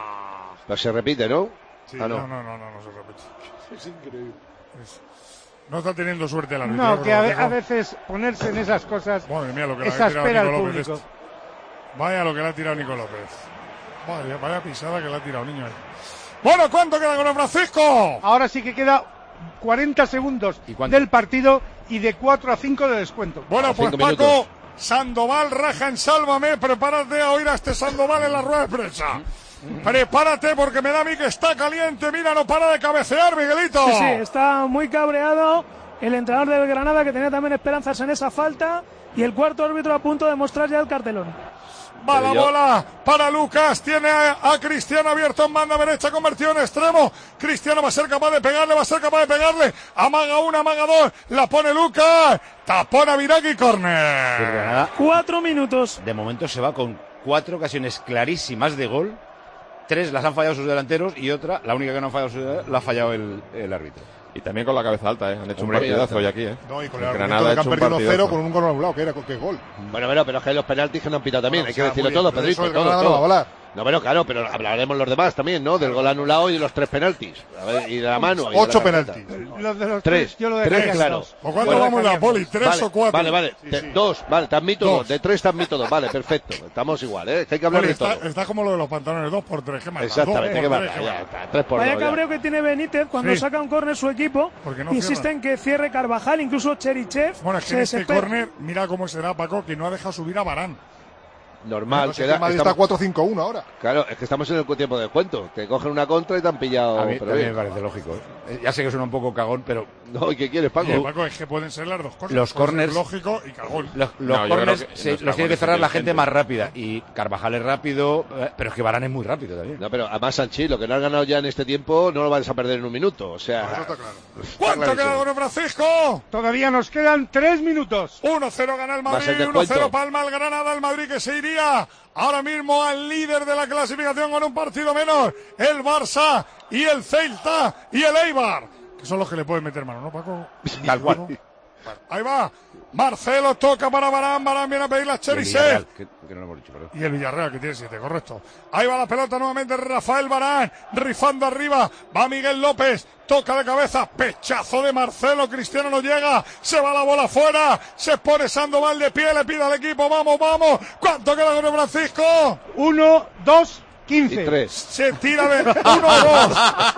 [SPEAKER 10] Pero se repite, ¿no?
[SPEAKER 3] Sí,
[SPEAKER 10] Ah,
[SPEAKER 3] no,
[SPEAKER 10] no.
[SPEAKER 3] no, no, no, no se repite.
[SPEAKER 2] Es increíble.
[SPEAKER 3] Es- No está teniendo suerte el árbitro.
[SPEAKER 12] No,
[SPEAKER 3] yo
[SPEAKER 12] que a,
[SPEAKER 3] creo,
[SPEAKER 12] ve- a veces ponerse en esas cosas
[SPEAKER 3] Madre mía, lo que le ha
[SPEAKER 12] exaspera
[SPEAKER 3] tirado
[SPEAKER 12] al
[SPEAKER 3] Nico López.
[SPEAKER 12] público.
[SPEAKER 3] este. Vaya lo que le ha tirado Nico López. Vaya, vaya pisada que le ha tirado niño ahí. Bueno, ¿cuánto queda con el Francisco?
[SPEAKER 12] Ahora sí que queda cuarenta segundos
[SPEAKER 1] ¿Y cuánto?
[SPEAKER 12] del partido y de cuatro a cinco de descuento.
[SPEAKER 3] Bueno,
[SPEAKER 10] A
[SPEAKER 3] pues
[SPEAKER 10] cinco
[SPEAKER 3] Paco,
[SPEAKER 10] minutos.
[SPEAKER 3] Sandoval raja en Sálvame. Prepárate a oír a este Sandoval en la rueda de prensa. Prepárate porque me da a mí que está caliente. Mira, no para de cabecear, Miguelito.
[SPEAKER 11] Sí, sí, está muy cabreado el entrenador del Granada, que tenía también esperanzas en esa falta, y el cuarto árbitro a punto de mostrar ya el cartelón.
[SPEAKER 3] Va la
[SPEAKER 10] Pero yo-
[SPEAKER 3] bola para Lucas, tiene a, a Cristiano abierto en banda derecha, convertido en extremo. Cristiano va a ser capaz de pegarle, va a ser capaz de pegarle. Amaga una, amaga dos, la pone Lucas. Tapona Viragui,
[SPEAKER 1] El
[SPEAKER 3] córner.
[SPEAKER 1] Granada,
[SPEAKER 11] Cuatro minutos.
[SPEAKER 1] de momento, se va con cuatro ocasiones clarísimas de gol. Tres las han fallado sus delanteros y otra, la única que no ha fallado, sus- la ha fallado el, el árbitro.
[SPEAKER 8] Y también con la cabeza alta, ¿eh? Han hecho
[SPEAKER 1] Hombre,
[SPEAKER 8] un partidazo hoy aquí, ¿eh?
[SPEAKER 9] No, y con el
[SPEAKER 8] El
[SPEAKER 9] argumento
[SPEAKER 8] Granada
[SPEAKER 9] de
[SPEAKER 8] ha
[SPEAKER 9] que han
[SPEAKER 8] hecho un
[SPEAKER 9] perdido uno cero
[SPEAKER 8] partidazo.
[SPEAKER 9] con un gol anulado, que era que gol.
[SPEAKER 10] Bueno, bueno, pero es que hay los penaltis que no han pitado también,
[SPEAKER 9] Bueno,
[SPEAKER 10] hay
[SPEAKER 9] o
[SPEAKER 10] que
[SPEAKER 9] sea,
[SPEAKER 10] decirlo
[SPEAKER 9] muy bien,
[SPEAKER 10] todo,
[SPEAKER 9] pero
[SPEAKER 10] Pedrito,
[SPEAKER 9] eso el
[SPEAKER 10] todo,
[SPEAKER 9] Granada no
[SPEAKER 10] todo.
[SPEAKER 9] va a hablar.
[SPEAKER 10] No, bueno, claro, pero hablaremos los demás también, ¿no? Del gol anulado y de los tres penaltis. A ver, y de la mano. y de
[SPEAKER 9] Ocho
[SPEAKER 10] la tarjeta.
[SPEAKER 9] penaltis.
[SPEAKER 12] Los de los
[SPEAKER 10] Tres,
[SPEAKER 12] tres, yo lo
[SPEAKER 10] tres,
[SPEAKER 12] dejaría en
[SPEAKER 10] claro.
[SPEAKER 12] dos.
[SPEAKER 3] ¿O cuánto
[SPEAKER 10] Bueno,
[SPEAKER 3] vamos la poli? ¿Tres
[SPEAKER 10] vale,
[SPEAKER 3] o cuatro?
[SPEAKER 10] Vale, vale.
[SPEAKER 3] Sí,
[SPEAKER 10] Te-
[SPEAKER 3] sí.
[SPEAKER 10] Dos, vale, te admito
[SPEAKER 3] Dos.
[SPEAKER 10] dos. De tres te admito dos. Vale, perfecto. Estamos igual, ¿eh? Que hay que hablar
[SPEAKER 3] Poli,
[SPEAKER 10] de todo.
[SPEAKER 3] está, está como lo de los pantalones, dos por tres. ¿Qué más? da?
[SPEAKER 10] Exactamente,
[SPEAKER 3] Dos
[SPEAKER 10] que
[SPEAKER 3] por
[SPEAKER 10] va.
[SPEAKER 3] tres, ¿qué
[SPEAKER 10] Ya
[SPEAKER 3] más?
[SPEAKER 10] está, tres por
[SPEAKER 11] Vaya
[SPEAKER 10] dos. ya.
[SPEAKER 11] cabreo que tiene Benítez cuando
[SPEAKER 3] Sí.
[SPEAKER 11] saca un córner su equipo.
[SPEAKER 3] Porque no
[SPEAKER 11] Insiste
[SPEAKER 3] cierra.
[SPEAKER 11] en que cierre Carvajal, incluso Cherichev.
[SPEAKER 3] Bueno, es que
[SPEAKER 11] se
[SPEAKER 3] en este
[SPEAKER 11] desespera.
[SPEAKER 3] córner, mira cómo será Paco, que no ha dejado subir a Varane.
[SPEAKER 10] Normal,
[SPEAKER 9] No sé,
[SPEAKER 10] queda-
[SPEAKER 9] el Madrid
[SPEAKER 10] estamos-
[SPEAKER 9] está cuatro cinco uno ahora.
[SPEAKER 10] Claro, es que estamos en el tiempo de descuento. Te cogen una contra y te han pillado.
[SPEAKER 1] A mí
[SPEAKER 10] pero
[SPEAKER 1] también
[SPEAKER 10] bien.
[SPEAKER 1] me parece lógico. ¿eh? Ya sé que suena un poco cagón, pero
[SPEAKER 10] No, ¿y qué quieres, Paco?
[SPEAKER 3] Oye, Paco, es que pueden ser las dos cosas.
[SPEAKER 1] Los
[SPEAKER 3] Puede ser
[SPEAKER 1] córners-
[SPEAKER 3] lógico y cagón.
[SPEAKER 1] los, los
[SPEAKER 8] No, yo
[SPEAKER 1] corners
[SPEAKER 8] creo que
[SPEAKER 1] se-
[SPEAKER 8] los
[SPEAKER 1] los tiene que
[SPEAKER 8] cagones
[SPEAKER 1] cerrar la gente
[SPEAKER 8] inteligentes.
[SPEAKER 1] más rápida. Y Carvajal es rápido, eh, pero es que Varane es muy rápido también.
[SPEAKER 10] No, pero además Sanchi, lo que no has ganado ya en este tiempo, no lo vas a perder en un minuto. O sea,
[SPEAKER 9] Eso está claro.
[SPEAKER 3] ¿Cuánto
[SPEAKER 10] clarísimo.
[SPEAKER 3] queda con el Francisco?
[SPEAKER 12] Todavía nos quedan tres minutos.
[SPEAKER 3] uno cero gana el
[SPEAKER 10] Va a ser
[SPEAKER 3] Madrid, uno
[SPEAKER 10] descuento.
[SPEAKER 3] cero palma el Granada, el Madrid que se iría ahora mismo al líder de la clasificación con un partido menos, el Barça y el Celta y el Eibar, que son los que le pueden meter mano, ¿no, Paco?
[SPEAKER 1] Tal cual.
[SPEAKER 3] Bueno, ahí va, Marcelo toca para Varane, Varane viene a pedir la
[SPEAKER 1] Y el
[SPEAKER 3] Cherisev.
[SPEAKER 1] Villarreal, que, que no lo hemos dicho, perdón.
[SPEAKER 3] Y el Villarreal que tiene siete, correcto. Ahí va la pelota nuevamente, Rafael Varane, rifando arriba, va Miguel López, toca de cabeza, pechazo de Marcelo, Cristiano no llega, se va la bola fuera, se pone Sandoval de pie, le pide al equipo, vamos, vamos, ¿cuánto queda con el Francisco?
[SPEAKER 12] Uno, dos,
[SPEAKER 10] y
[SPEAKER 12] quince.
[SPEAKER 10] tres.
[SPEAKER 3] Se tira de uno a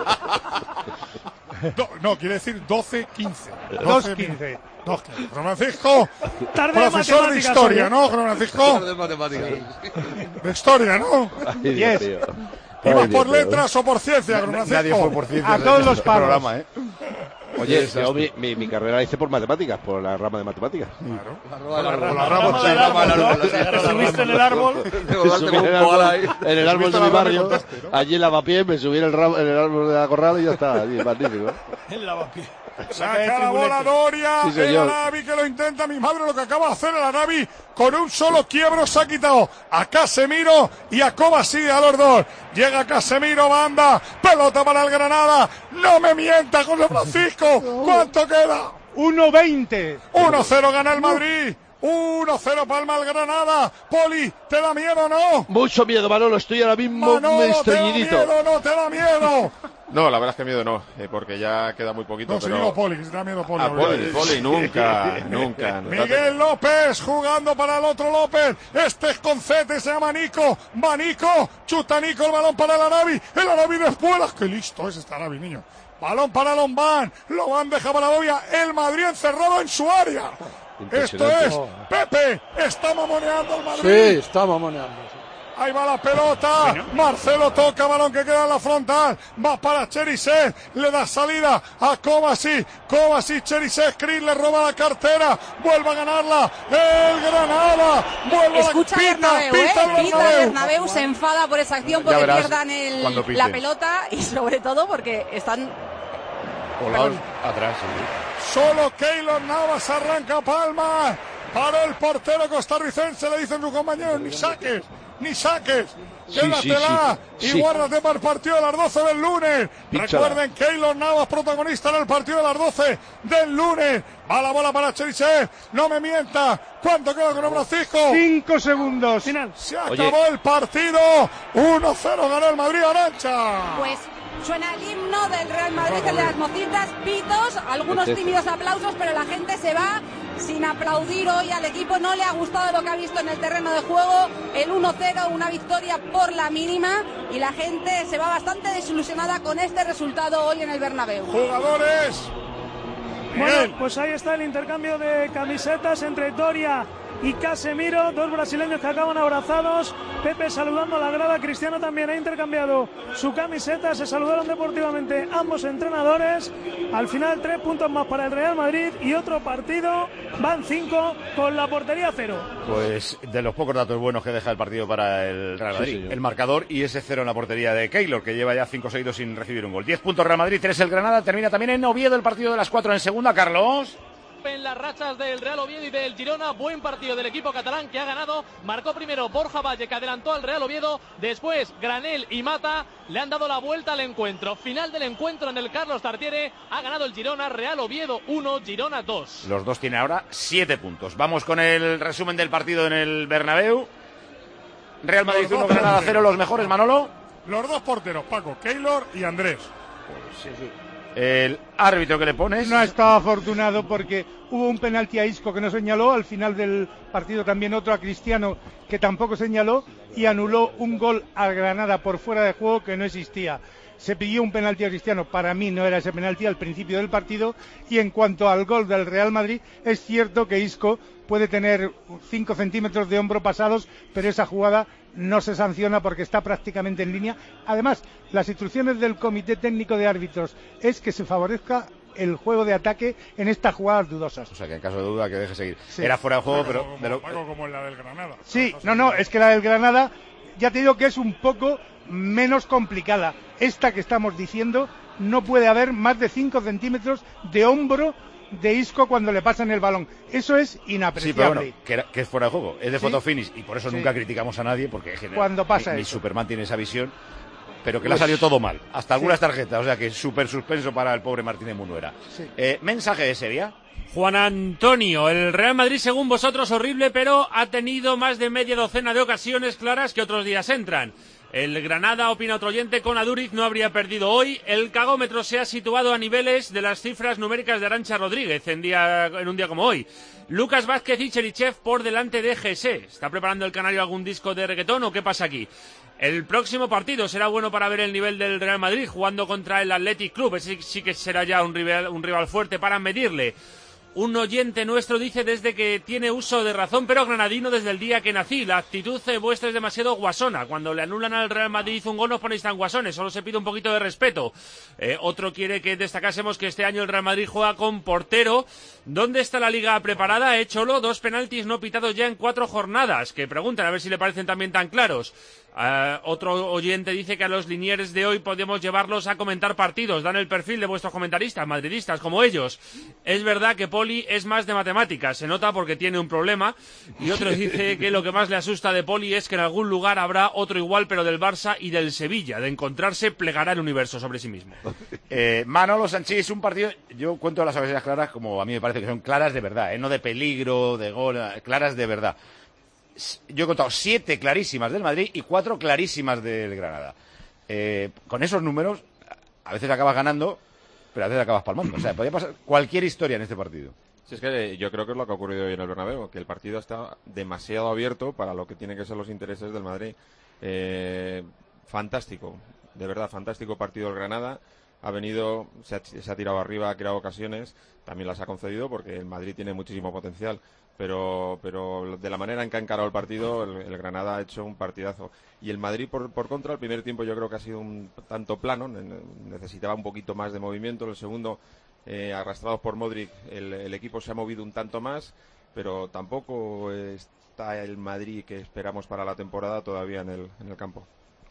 [SPEAKER 3] dos. Do- no, quiere decir doce quince.
[SPEAKER 12] Dos, quince.
[SPEAKER 3] dos quince. Francisco,
[SPEAKER 11] Tarde de
[SPEAKER 3] profesor de
[SPEAKER 11] matemáticas
[SPEAKER 3] historia,
[SPEAKER 11] hoy, ¿eh?
[SPEAKER 3] ¿no, Francisco? De historia, ¿no?
[SPEAKER 10] Ay, Dios mío.
[SPEAKER 3] ¿Ibas
[SPEAKER 10] Ay,
[SPEAKER 3] por
[SPEAKER 10] Dios mío.
[SPEAKER 3] letras o por ciencia, Francisco?
[SPEAKER 1] Nadie fue por ciencia.
[SPEAKER 12] A todos los palos.
[SPEAKER 1] programa, ¿eh?
[SPEAKER 10] Oye, yo mi, mi, mi carrera la hice por matemáticas, por la rama de matemáticas.
[SPEAKER 3] Claro.
[SPEAKER 9] La rama,
[SPEAKER 11] del árbol. Te subiste en el árbol.
[SPEAKER 10] Me subí en el árbol, en el árbol de mi barrio, allí en Lavapiés, me subí en el, ra- en el árbol de la corral y ya está, allí, magnífico.
[SPEAKER 11] En Lavapiés.
[SPEAKER 3] Saca la bola Doria,
[SPEAKER 10] Sí,
[SPEAKER 3] el
[SPEAKER 10] señor.
[SPEAKER 3] Arabi que lo intenta, mi madre lo que acaba de hacer el Arabi, con un solo quiebro se ha quitado a Casemiro y a Kovacic, a los dos. Llega Casemiro, banda, pelota para el Granada, no me mienta José Francisco, ¿cuánto queda?
[SPEAKER 12] Uno, veinte.
[SPEAKER 3] uno cero gana el Madrid, uno cero palma el Granada, Poli, ¿te da miedo o no?
[SPEAKER 10] Mucho miedo, Manolo, estoy ahora mismo
[SPEAKER 3] Manolo, ¿te da
[SPEAKER 10] estreñidito.
[SPEAKER 3] miedo no te da miedo?
[SPEAKER 8] No, la verdad es que miedo no, eh, porque ya queda muy poquito.
[SPEAKER 3] No, si
[SPEAKER 8] pero...
[SPEAKER 3] digo Poli, que si te da miedo Poli.
[SPEAKER 8] Ah, Poli, Poli, nunca, nunca.
[SPEAKER 3] Miguel López jugando para el otro López. Este es Concete, se llama Nico. Va Nico, chuta Nico el balón para el Arabi. El Arabi de espuelas. Qué listo es este Arabi, niño. Balón para Lombán. Lombán deja para Dobia. El Madrid encerrado en su área. Esto
[SPEAKER 10] Impresionante.
[SPEAKER 3] es Pepe. Está mamoneando el
[SPEAKER 2] Sí,
[SPEAKER 3] Madrid.
[SPEAKER 2] está mamoneando. sí.
[SPEAKER 3] Ahí va la pelota. Bueno. Marcelo toca, balón que queda en la frontal. Va para Cherisev. Le da salida a Kovacic. Kovacic, Cherisev. Chris le roba la cartera. Vuelve a ganarla. El Granada. Vuelve
[SPEAKER 7] Escucha
[SPEAKER 3] a la
[SPEAKER 7] Bernabéu,
[SPEAKER 3] pita,
[SPEAKER 7] ¿eh?
[SPEAKER 3] pita el
[SPEAKER 7] Pita
[SPEAKER 3] Bernabéu.
[SPEAKER 7] Bernabéu, se enfada por esa acción porque pierdan el, la pelota y sobre todo porque están
[SPEAKER 1] colgados atrás. Sí.
[SPEAKER 3] Solo Keylor Navas arranca palma. Para el portero costarricense le dicen sus compañeros, ni saques, ni saques. Quédatela sí, sí, sí. y sí. guárdate para el partido de las doce del lunes. Píchala. Recuerden, Keylor Navas, protagonista en el partido de las doce del lunes. Va la bola para Cherisev. No me mienta. ¿Cuánto queda con Francisco?
[SPEAKER 12] Cinco segundos.
[SPEAKER 3] Final. Se acabó Oye. el partido. uno cero ganó el Madrid, Arancha.
[SPEAKER 7] Pues suena el himno del Real Madrid, el de las mocitas, pitos, algunos tímidos aplausos, pero la gente se va sin aplaudir hoy al equipo. No le ha gustado lo que ha visto en el terreno de juego. El uno cero, una victoria por la mínima, y la gente se va bastante desilusionada con este resultado hoy en el Bernabéu.
[SPEAKER 3] Jugadores.
[SPEAKER 11] Bueno, pues ahí está el intercambio de camisetas entre Doria y Casemiro, dos brasileños que acaban abrazados. Pepe saludando a la grada, Cristiano también ha intercambiado su camiseta, se saludaron deportivamente ambos entrenadores. Al final tres puntos más para el Real Madrid y otro partido, van cinco con la portería cero.
[SPEAKER 1] Pues de los pocos datos buenos que deja el partido para el Real Madrid, sí, sí, el marcador y ese cero en la portería de Keylor, que lleva ya cinco seguidos sin recibir un gol. diez puntos Real Madrid, tres el Granada. Termina también en Oviedo el partido de las cuatro en segunda, Carlos.
[SPEAKER 4] En las rachas del Real Oviedo y del Girona, buen partido del equipo catalán que ha ganado. Marcó primero Borja Valle, que adelantó al Real Oviedo, después Granel y Mata le han dado la vuelta al encuentro. Final del encuentro en el Carlos Tartiere, ha ganado el Girona. Real Oviedo uno, Girona dos.
[SPEAKER 1] Los dos tienen ahora siete puntos. Vamos con el resumen del partido en el Bernabéu. Real Madrid uno, Granada cero, los mejores, Manolo.
[SPEAKER 3] Los dos porteros, Paco, Keylor y Andrés.
[SPEAKER 1] Pues sí, sí. El árbitro que le pones.
[SPEAKER 12] No ha estado afortunado porque hubo un penalti a Isco que no señaló, al final del partido también otro a Cristiano que tampoco señaló y anuló un gol al Granada por fuera de juego que no existía. Se pidió un penalti a Cristiano, para mí no era ese penalti al principio del partido. Y en cuanto al gol del Real Madrid, es cierto que Isco puede tener cinco centímetros de hombro pasados, pero esa jugada no se sanciona porque está prácticamente en línea. Además, las instrucciones del Comité Técnico de Árbitros es que se favorezca el juego de ataque en estas jugadas dudosas.
[SPEAKER 1] O sea, que en caso de duda que deje seguir. Sí. Era fuera de juego, pero...
[SPEAKER 3] Como,
[SPEAKER 1] pero...
[SPEAKER 3] Paco, como en la del Granada.
[SPEAKER 12] Sí, no, no, es que la del Granada, ya te digo que es un poco menos complicada. Esta que estamos diciendo, no puede haber más de cinco centímetros de hombro de Isco cuando le pasan el balón. Eso es inapreciable. Sí, pero
[SPEAKER 1] bueno, que, era, que es fuera de juego, es de ¿Sí? fotofinish, y por eso sí. nunca criticamos a nadie, porque
[SPEAKER 12] cuando pasa
[SPEAKER 1] ni, ni Superman tiene esa visión, pero que pues, le ha salido todo mal, hasta algunas sí. tarjetas, o sea que súper suspenso para el pobre Martínez Munuera. Sí. Eh, mensaje de Sevilla.
[SPEAKER 13] Juan Antonio, el Real Madrid según vosotros horrible, pero ha tenido más de media docena de ocasiones claras que otros días entran. El Granada, opina otro oyente, con Aduriz no habría perdido hoy. El cagómetro se ha situado a niveles de las cifras numéricas de Arantxa Rodríguez en, día, en un día como hoy. Lucas Vázquez y Cherichev por delante de G S. ¿Está preparando el canario algún disco de reggaetón o qué pasa aquí? El próximo partido será bueno para ver el nivel del Real Madrid jugando contra el Athletic Club. Ese sí que será ya un rival, un rival fuerte para medirle. Un oyente nuestro dice desde que tiene uso de razón, pero granadino desde el día que nací. La actitud vuestra es demasiado guasona. Cuando le anulan al Real Madrid un gol, no os ponéis tan guasones. Solo se pide un poquito de respeto. Eh, otro quiere que destacásemos que este año el Real Madrid juega con portero. ¿Dónde está la liga preparada? Eh, Cholo, dos penaltis no pitados ya en cuatro jornadas. Que preguntan a ver si le parecen también tan claros. Uh, otro oyente dice que a los linieres de hoy podemos llevarlos a comentar partidos. Dan el perfil de vuestros comentaristas, madridistas como ellos. Es verdad que Poli es más de matemáticas, se nota porque tiene un problema. Y otro dice que lo que más le asusta de Poli es que en algún lugar habrá otro igual, pero del Barça y del Sevilla. De encontrarse, plegará el universo sobre sí mismo.
[SPEAKER 1] Eh, Manolo Sánchez, un partido, yo cuento las ocasiones claras como a mí me parece que son claras de verdad, ¿eh? No de peligro, de gol, claras de verdad. Yo he contado siete clarísimas del Madrid y cuatro clarísimas del Granada. Eh, con esos números, a veces acabas ganando, pero a veces acabas palmando. O sea, podría pasar cualquier historia en este partido.
[SPEAKER 8] Sí, es que yo creo que es lo que ha ocurrido hoy en el Bernabéu, que el partido está demasiado abierto para lo que tienen que ser los intereses del Madrid. Eh, fantástico, de verdad, fantástico partido del Granada. ha venido, se ha, se ha tirado arriba, ha creado ocasiones, también las ha concedido porque el Madrid tiene muchísimo potencial. Pero, pero de la manera en que ha encarado el partido, el, el Granada ha hecho un partidazo. Y el Madrid, por, por contra, el primer tiempo yo creo que ha sido un tanto plano, necesitaba un poquito más de movimiento. El segundo, eh, arrastrados por Modric, el, el equipo se ha movido un tanto más, pero tampoco está el Madrid que esperamos para la temporada todavía en el, en el campo.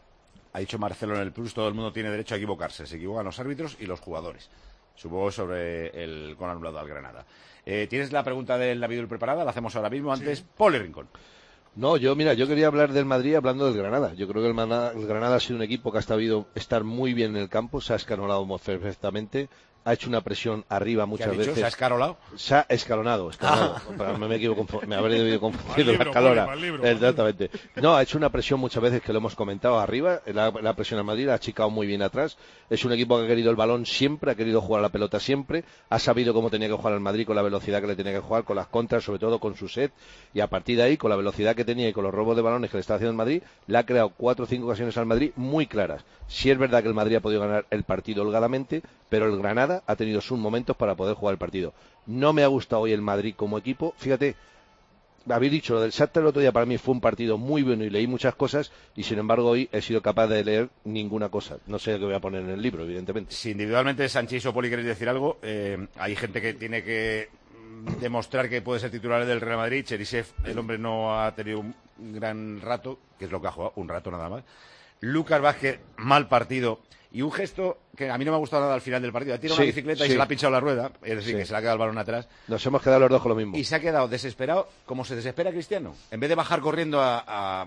[SPEAKER 1] Ha dicho Marcelo en el Plus, todo el mundo tiene derecho a equivocarse, se equivocan los árbitros y los jugadores. Supongo sobre el gol anulado al Granada. Eh, ¿Tienes la pregunta del Navidul preparada? La hacemos ahora mismo. Antes, sí. Paul Rincón.
[SPEAKER 10] No, yo, mira, yo quería hablar del Madrid hablando del Granada. Yo creo que el, Manada, el Granada ha sido un equipo que ha sabido estar muy bien en el campo, se ha escalonado perfectamente, ha hecho una presión arriba muchas
[SPEAKER 1] ¿Qué ha dicho?
[SPEAKER 10] veces.
[SPEAKER 1] ¿Se ha escalonado?
[SPEAKER 10] Se ha escalonado, escalonado. Ah. Me, me, equivoco, me habré debido confundir la escalona. Exactamente. No, ha hecho una presión muchas veces que lo hemos comentado arriba, la, la presión al Madrid, la ha achicado muy bien atrás. Es un equipo que ha querido el balón siempre, ha querido jugar a la pelota siempre, ha sabido cómo tenía que jugar al Madrid con la velocidad que le tenía que jugar, con las contras, sobre todo con su set, y a partir de ahí, con la velocidad que tenía y con los robos de balones que le estaba haciendo el Madrid, le ha creado cuatro o cinco ocasiones al Madrid muy claras. Sí es verdad que el Madrid ha podido ganar el partido holgadamente, pero el Granada ha tenido sus momentos para poder jugar el partido. No me ha gustado hoy el Madrid como equipo, fíjate, habéis dicho, lo del Shakhtar el otro día para mí fue un partido muy bueno y leí muchas cosas y sin embargo hoy he sido capaz de leer ninguna cosa. No sé qué voy a poner en el libro, evidentemente.
[SPEAKER 1] Si individualmente Sánchez o Poli queréis decir algo, eh, hay gente que tiene que demostrar que puede ser titular del Real Madrid. Cherisev, el hombre no ha tenido un gran rato, que es lo que ha jugado, un rato nada más. Lucas Vázquez, mal partido. Y un gesto que a mí no me ha gustado nada al final del partido. Ha tirado sí, una bicicleta sí. y se le ha pinchado la rueda. Es decir, sí. que se le ha quedado el balón atrás.
[SPEAKER 10] Nos hemos quedado los dos con lo mismo.
[SPEAKER 1] Y se ha quedado desesperado, como se desespera Cristiano. En vez de bajar corriendo a, a,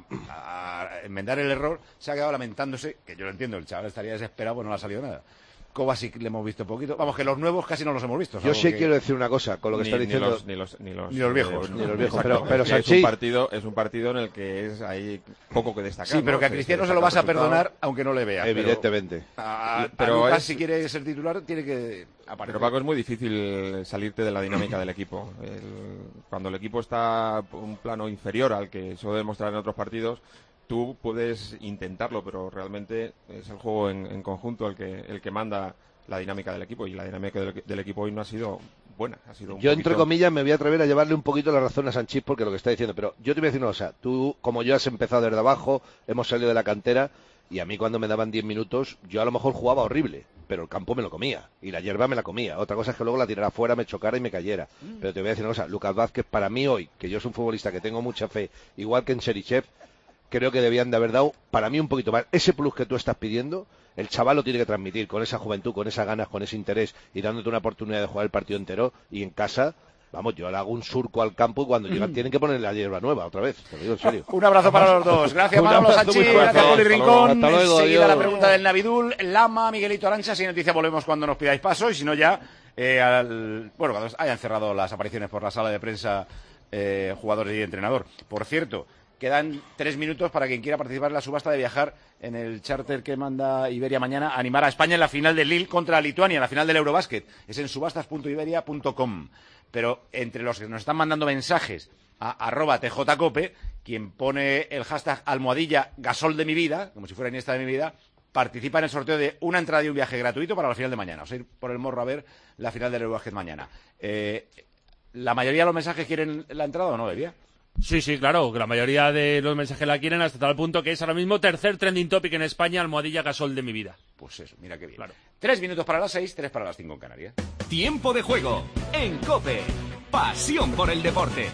[SPEAKER 1] a enmendar el error, se ha quedado lamentándose, que yo lo entiendo, el chaval estaría desesperado, pues no le ha salido nada. Kovacic le hemos visto poquito. Vamos, que los nuevos casi no los hemos visto.
[SPEAKER 10] Yo sí
[SPEAKER 1] que...
[SPEAKER 10] quiero decir una cosa con lo que
[SPEAKER 8] ni,
[SPEAKER 10] está diciendo.
[SPEAKER 8] Ni los, ni los, ni los,
[SPEAKER 1] ni los viejos.
[SPEAKER 10] Ni los viejos. Pero, pero
[SPEAKER 8] es, un partido, es un partido en el que es hay poco que destacar.
[SPEAKER 1] Sí, pero
[SPEAKER 8] ¿no?
[SPEAKER 1] que a Cristiano se, se lo vas a perdonar aunque no le veas.
[SPEAKER 10] Evidentemente.
[SPEAKER 1] Pero, a, pero a Lucas, es... si quiere ser titular, tiene que aparecer.
[SPEAKER 8] Pero Paco, es muy difícil salirte de la dinámica del equipo. El, cuando el equipo está un plano inferior al que suele demostrar en otros partidos, tú puedes intentarlo, pero realmente es el juego en, en conjunto el que, el que manda la dinámica del equipo, y la dinámica del, del equipo hoy no ha sido buena. Ha sido un
[SPEAKER 10] yo,
[SPEAKER 8] poquito...
[SPEAKER 10] entre comillas, me voy a atrever a llevarle un poquito la razón a Sanchís porque lo que está diciendo, pero yo te voy a decir una cosa, tú, como yo has empezado desde abajo, hemos salido de la cantera, y a mí cuando me daban diez minutos, yo a lo mejor jugaba horrible, pero el campo me lo comía, y la hierba me la comía. Otra cosa es que luego la tirara afuera, me chocara y me cayera. Mm. Pero te voy a decir una cosa, Lucas Vázquez, para mí hoy, que yo soy un futbolista que tengo mucha fe, igual que en Cherisev, creo que debían de haber dado, para mí, un poquito más. Ese plus que tú estás pidiendo, el chaval lo tiene que transmitir con esa juventud, con esas ganas, con ese interés y dándote una oportunidad de jugar el partido entero. Y en casa, vamos, yo le hago un surco al campo y cuando llegan mm. tienen que ponerle la hierba nueva otra vez. Te lo digo en serio.
[SPEAKER 1] Un abrazo para los dos. Gracias, Manolo Sánchez. Gracias, Poli Rincón. Enseguida la pregunta del Navidul. Lama, Miguelito Arancha. Si noticia, volvemos cuando nos pidáis paso. Y si no, ya, eh, al... bueno, cuando hayan cerrado las apariciones por la sala de prensa, eh, jugadores y entrenador. Por cierto, quedan tres minutos para quien quiera participar en la subasta de viajar en el charter que manda Iberia mañana a animar a España en la final de Lille contra Lituania, la final del Eurobásquet. Es en subastas punto iberia punto com. Pero entre los que nos están mandando mensajes a arroba tjcope, quien pone el hashtag almohadilla gasol de mi vida, como si fuera Iniesta de mi vida, participa en el sorteo de una entrada y un viaje gratuito para la final de mañana. O sea, ir por el morro a ver la final del Eurobásquet mañana. Eh, ¿La mayoría de los mensajes quieren la entrada o no, Evia?
[SPEAKER 13] Sí, sí, claro, que la mayoría de los mensajes la quieren hasta tal punto que es ahora mismo tercer trending topic en España, almohadilla gasol de mi vida.
[SPEAKER 1] Pues eso, mira qué bien. Claro. Tres minutos para las seis, tres para las cinco en Canarias.
[SPEAKER 14] Tiempo de juego en COPE. Pasión por el deporte.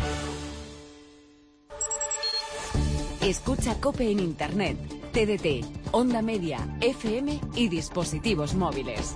[SPEAKER 15] Escucha COPE en Internet, T D T, Onda Media, F M y dispositivos móviles.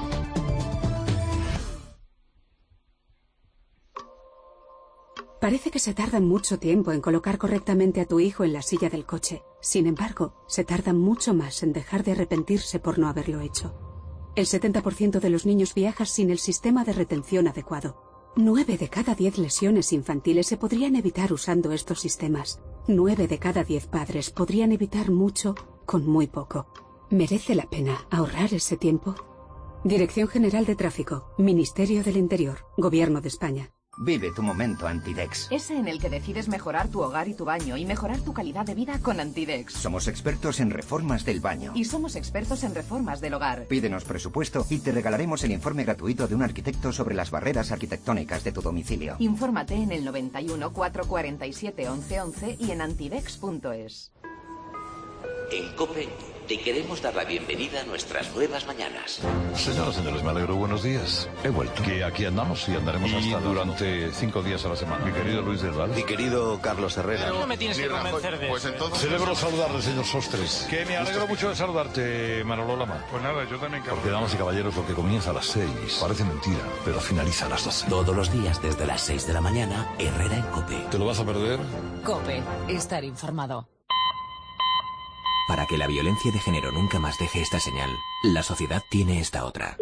[SPEAKER 16] Parece que se tarda mucho tiempo en colocar correctamente a tu hijo en la silla del coche. Sin embargo, se tarda mucho más en dejar de arrepentirse por no haberlo hecho. El setenta por ciento de los niños viaja sin el sistema de retención adecuado. Nueve de cada diez lesiones infantiles se podrían evitar usando estos sistemas. Nueve de cada diez padres podrían evitar mucho con muy poco. ¿Merece la pena ahorrar ese tiempo? Dirección General de Tráfico, Ministerio del Interior, Gobierno de España.
[SPEAKER 17] Vive tu momento Antidex.
[SPEAKER 18] Ese en el que decides mejorar tu hogar y tu baño y mejorar tu calidad de vida con Antidex.
[SPEAKER 17] Somos expertos en reformas del baño.
[SPEAKER 18] Y somos expertos en reformas del hogar.
[SPEAKER 17] Pídenos presupuesto y te regalaremos el informe gratuito de un arquitecto sobre las barreras arquitectónicas de tu domicilio.
[SPEAKER 18] Infórmate en el noventa y uno, cuatrocientos cuarenta y siete, once once y en antidex punto es.
[SPEAKER 19] En COPE te queremos dar la bienvenida a nuestras nuevas mañanas.
[SPEAKER 20] Señoras y señores, me alegro. Buenos días. He vuelto. Que aquí andamos y andaremos y hasta durante las... cinco días a la semana. Mi querido Luis del Val.
[SPEAKER 21] Mi querido Carlos Herrera.
[SPEAKER 22] Pero no me tienes que convencer de
[SPEAKER 20] Pues
[SPEAKER 22] eso.
[SPEAKER 20] entonces... Celebro saludarle, señor Sostres. Que me alegro mucho de saludarte, Manolo Lama.
[SPEAKER 3] Pues nada, yo también, Carlos.
[SPEAKER 20] Porque, damas y caballeros, lo que comienza a las seis parece mentira, pero finaliza a las doce.
[SPEAKER 19] Todos los días desde las seis de la mañana, Herrera en COPE.
[SPEAKER 20] ¿Te lo vas a perder?
[SPEAKER 15] COPE. Estar informado.
[SPEAKER 19] Para que la violencia de género nunca más deje esta señal, la sociedad tiene esta otra.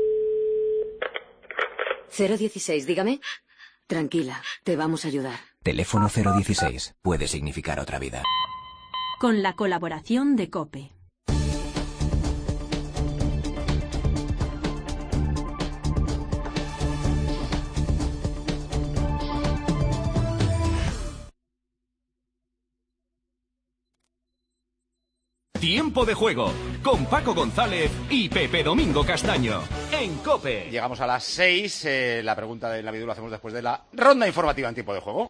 [SPEAKER 16] cero dieciséis, dígame. Tranquila, te vamos a ayudar.
[SPEAKER 19] Teléfono cero dieciséis puede significar otra vida.
[SPEAKER 23] Con la colaboración de COPE.
[SPEAKER 14] Tiempo de juego con Paco González y Pepe Domingo Castaño en COPE.
[SPEAKER 1] Llegamos a las seis. Eh, la pregunta de la vidula la hacemos después de la ronda informativa en tiempo de juego.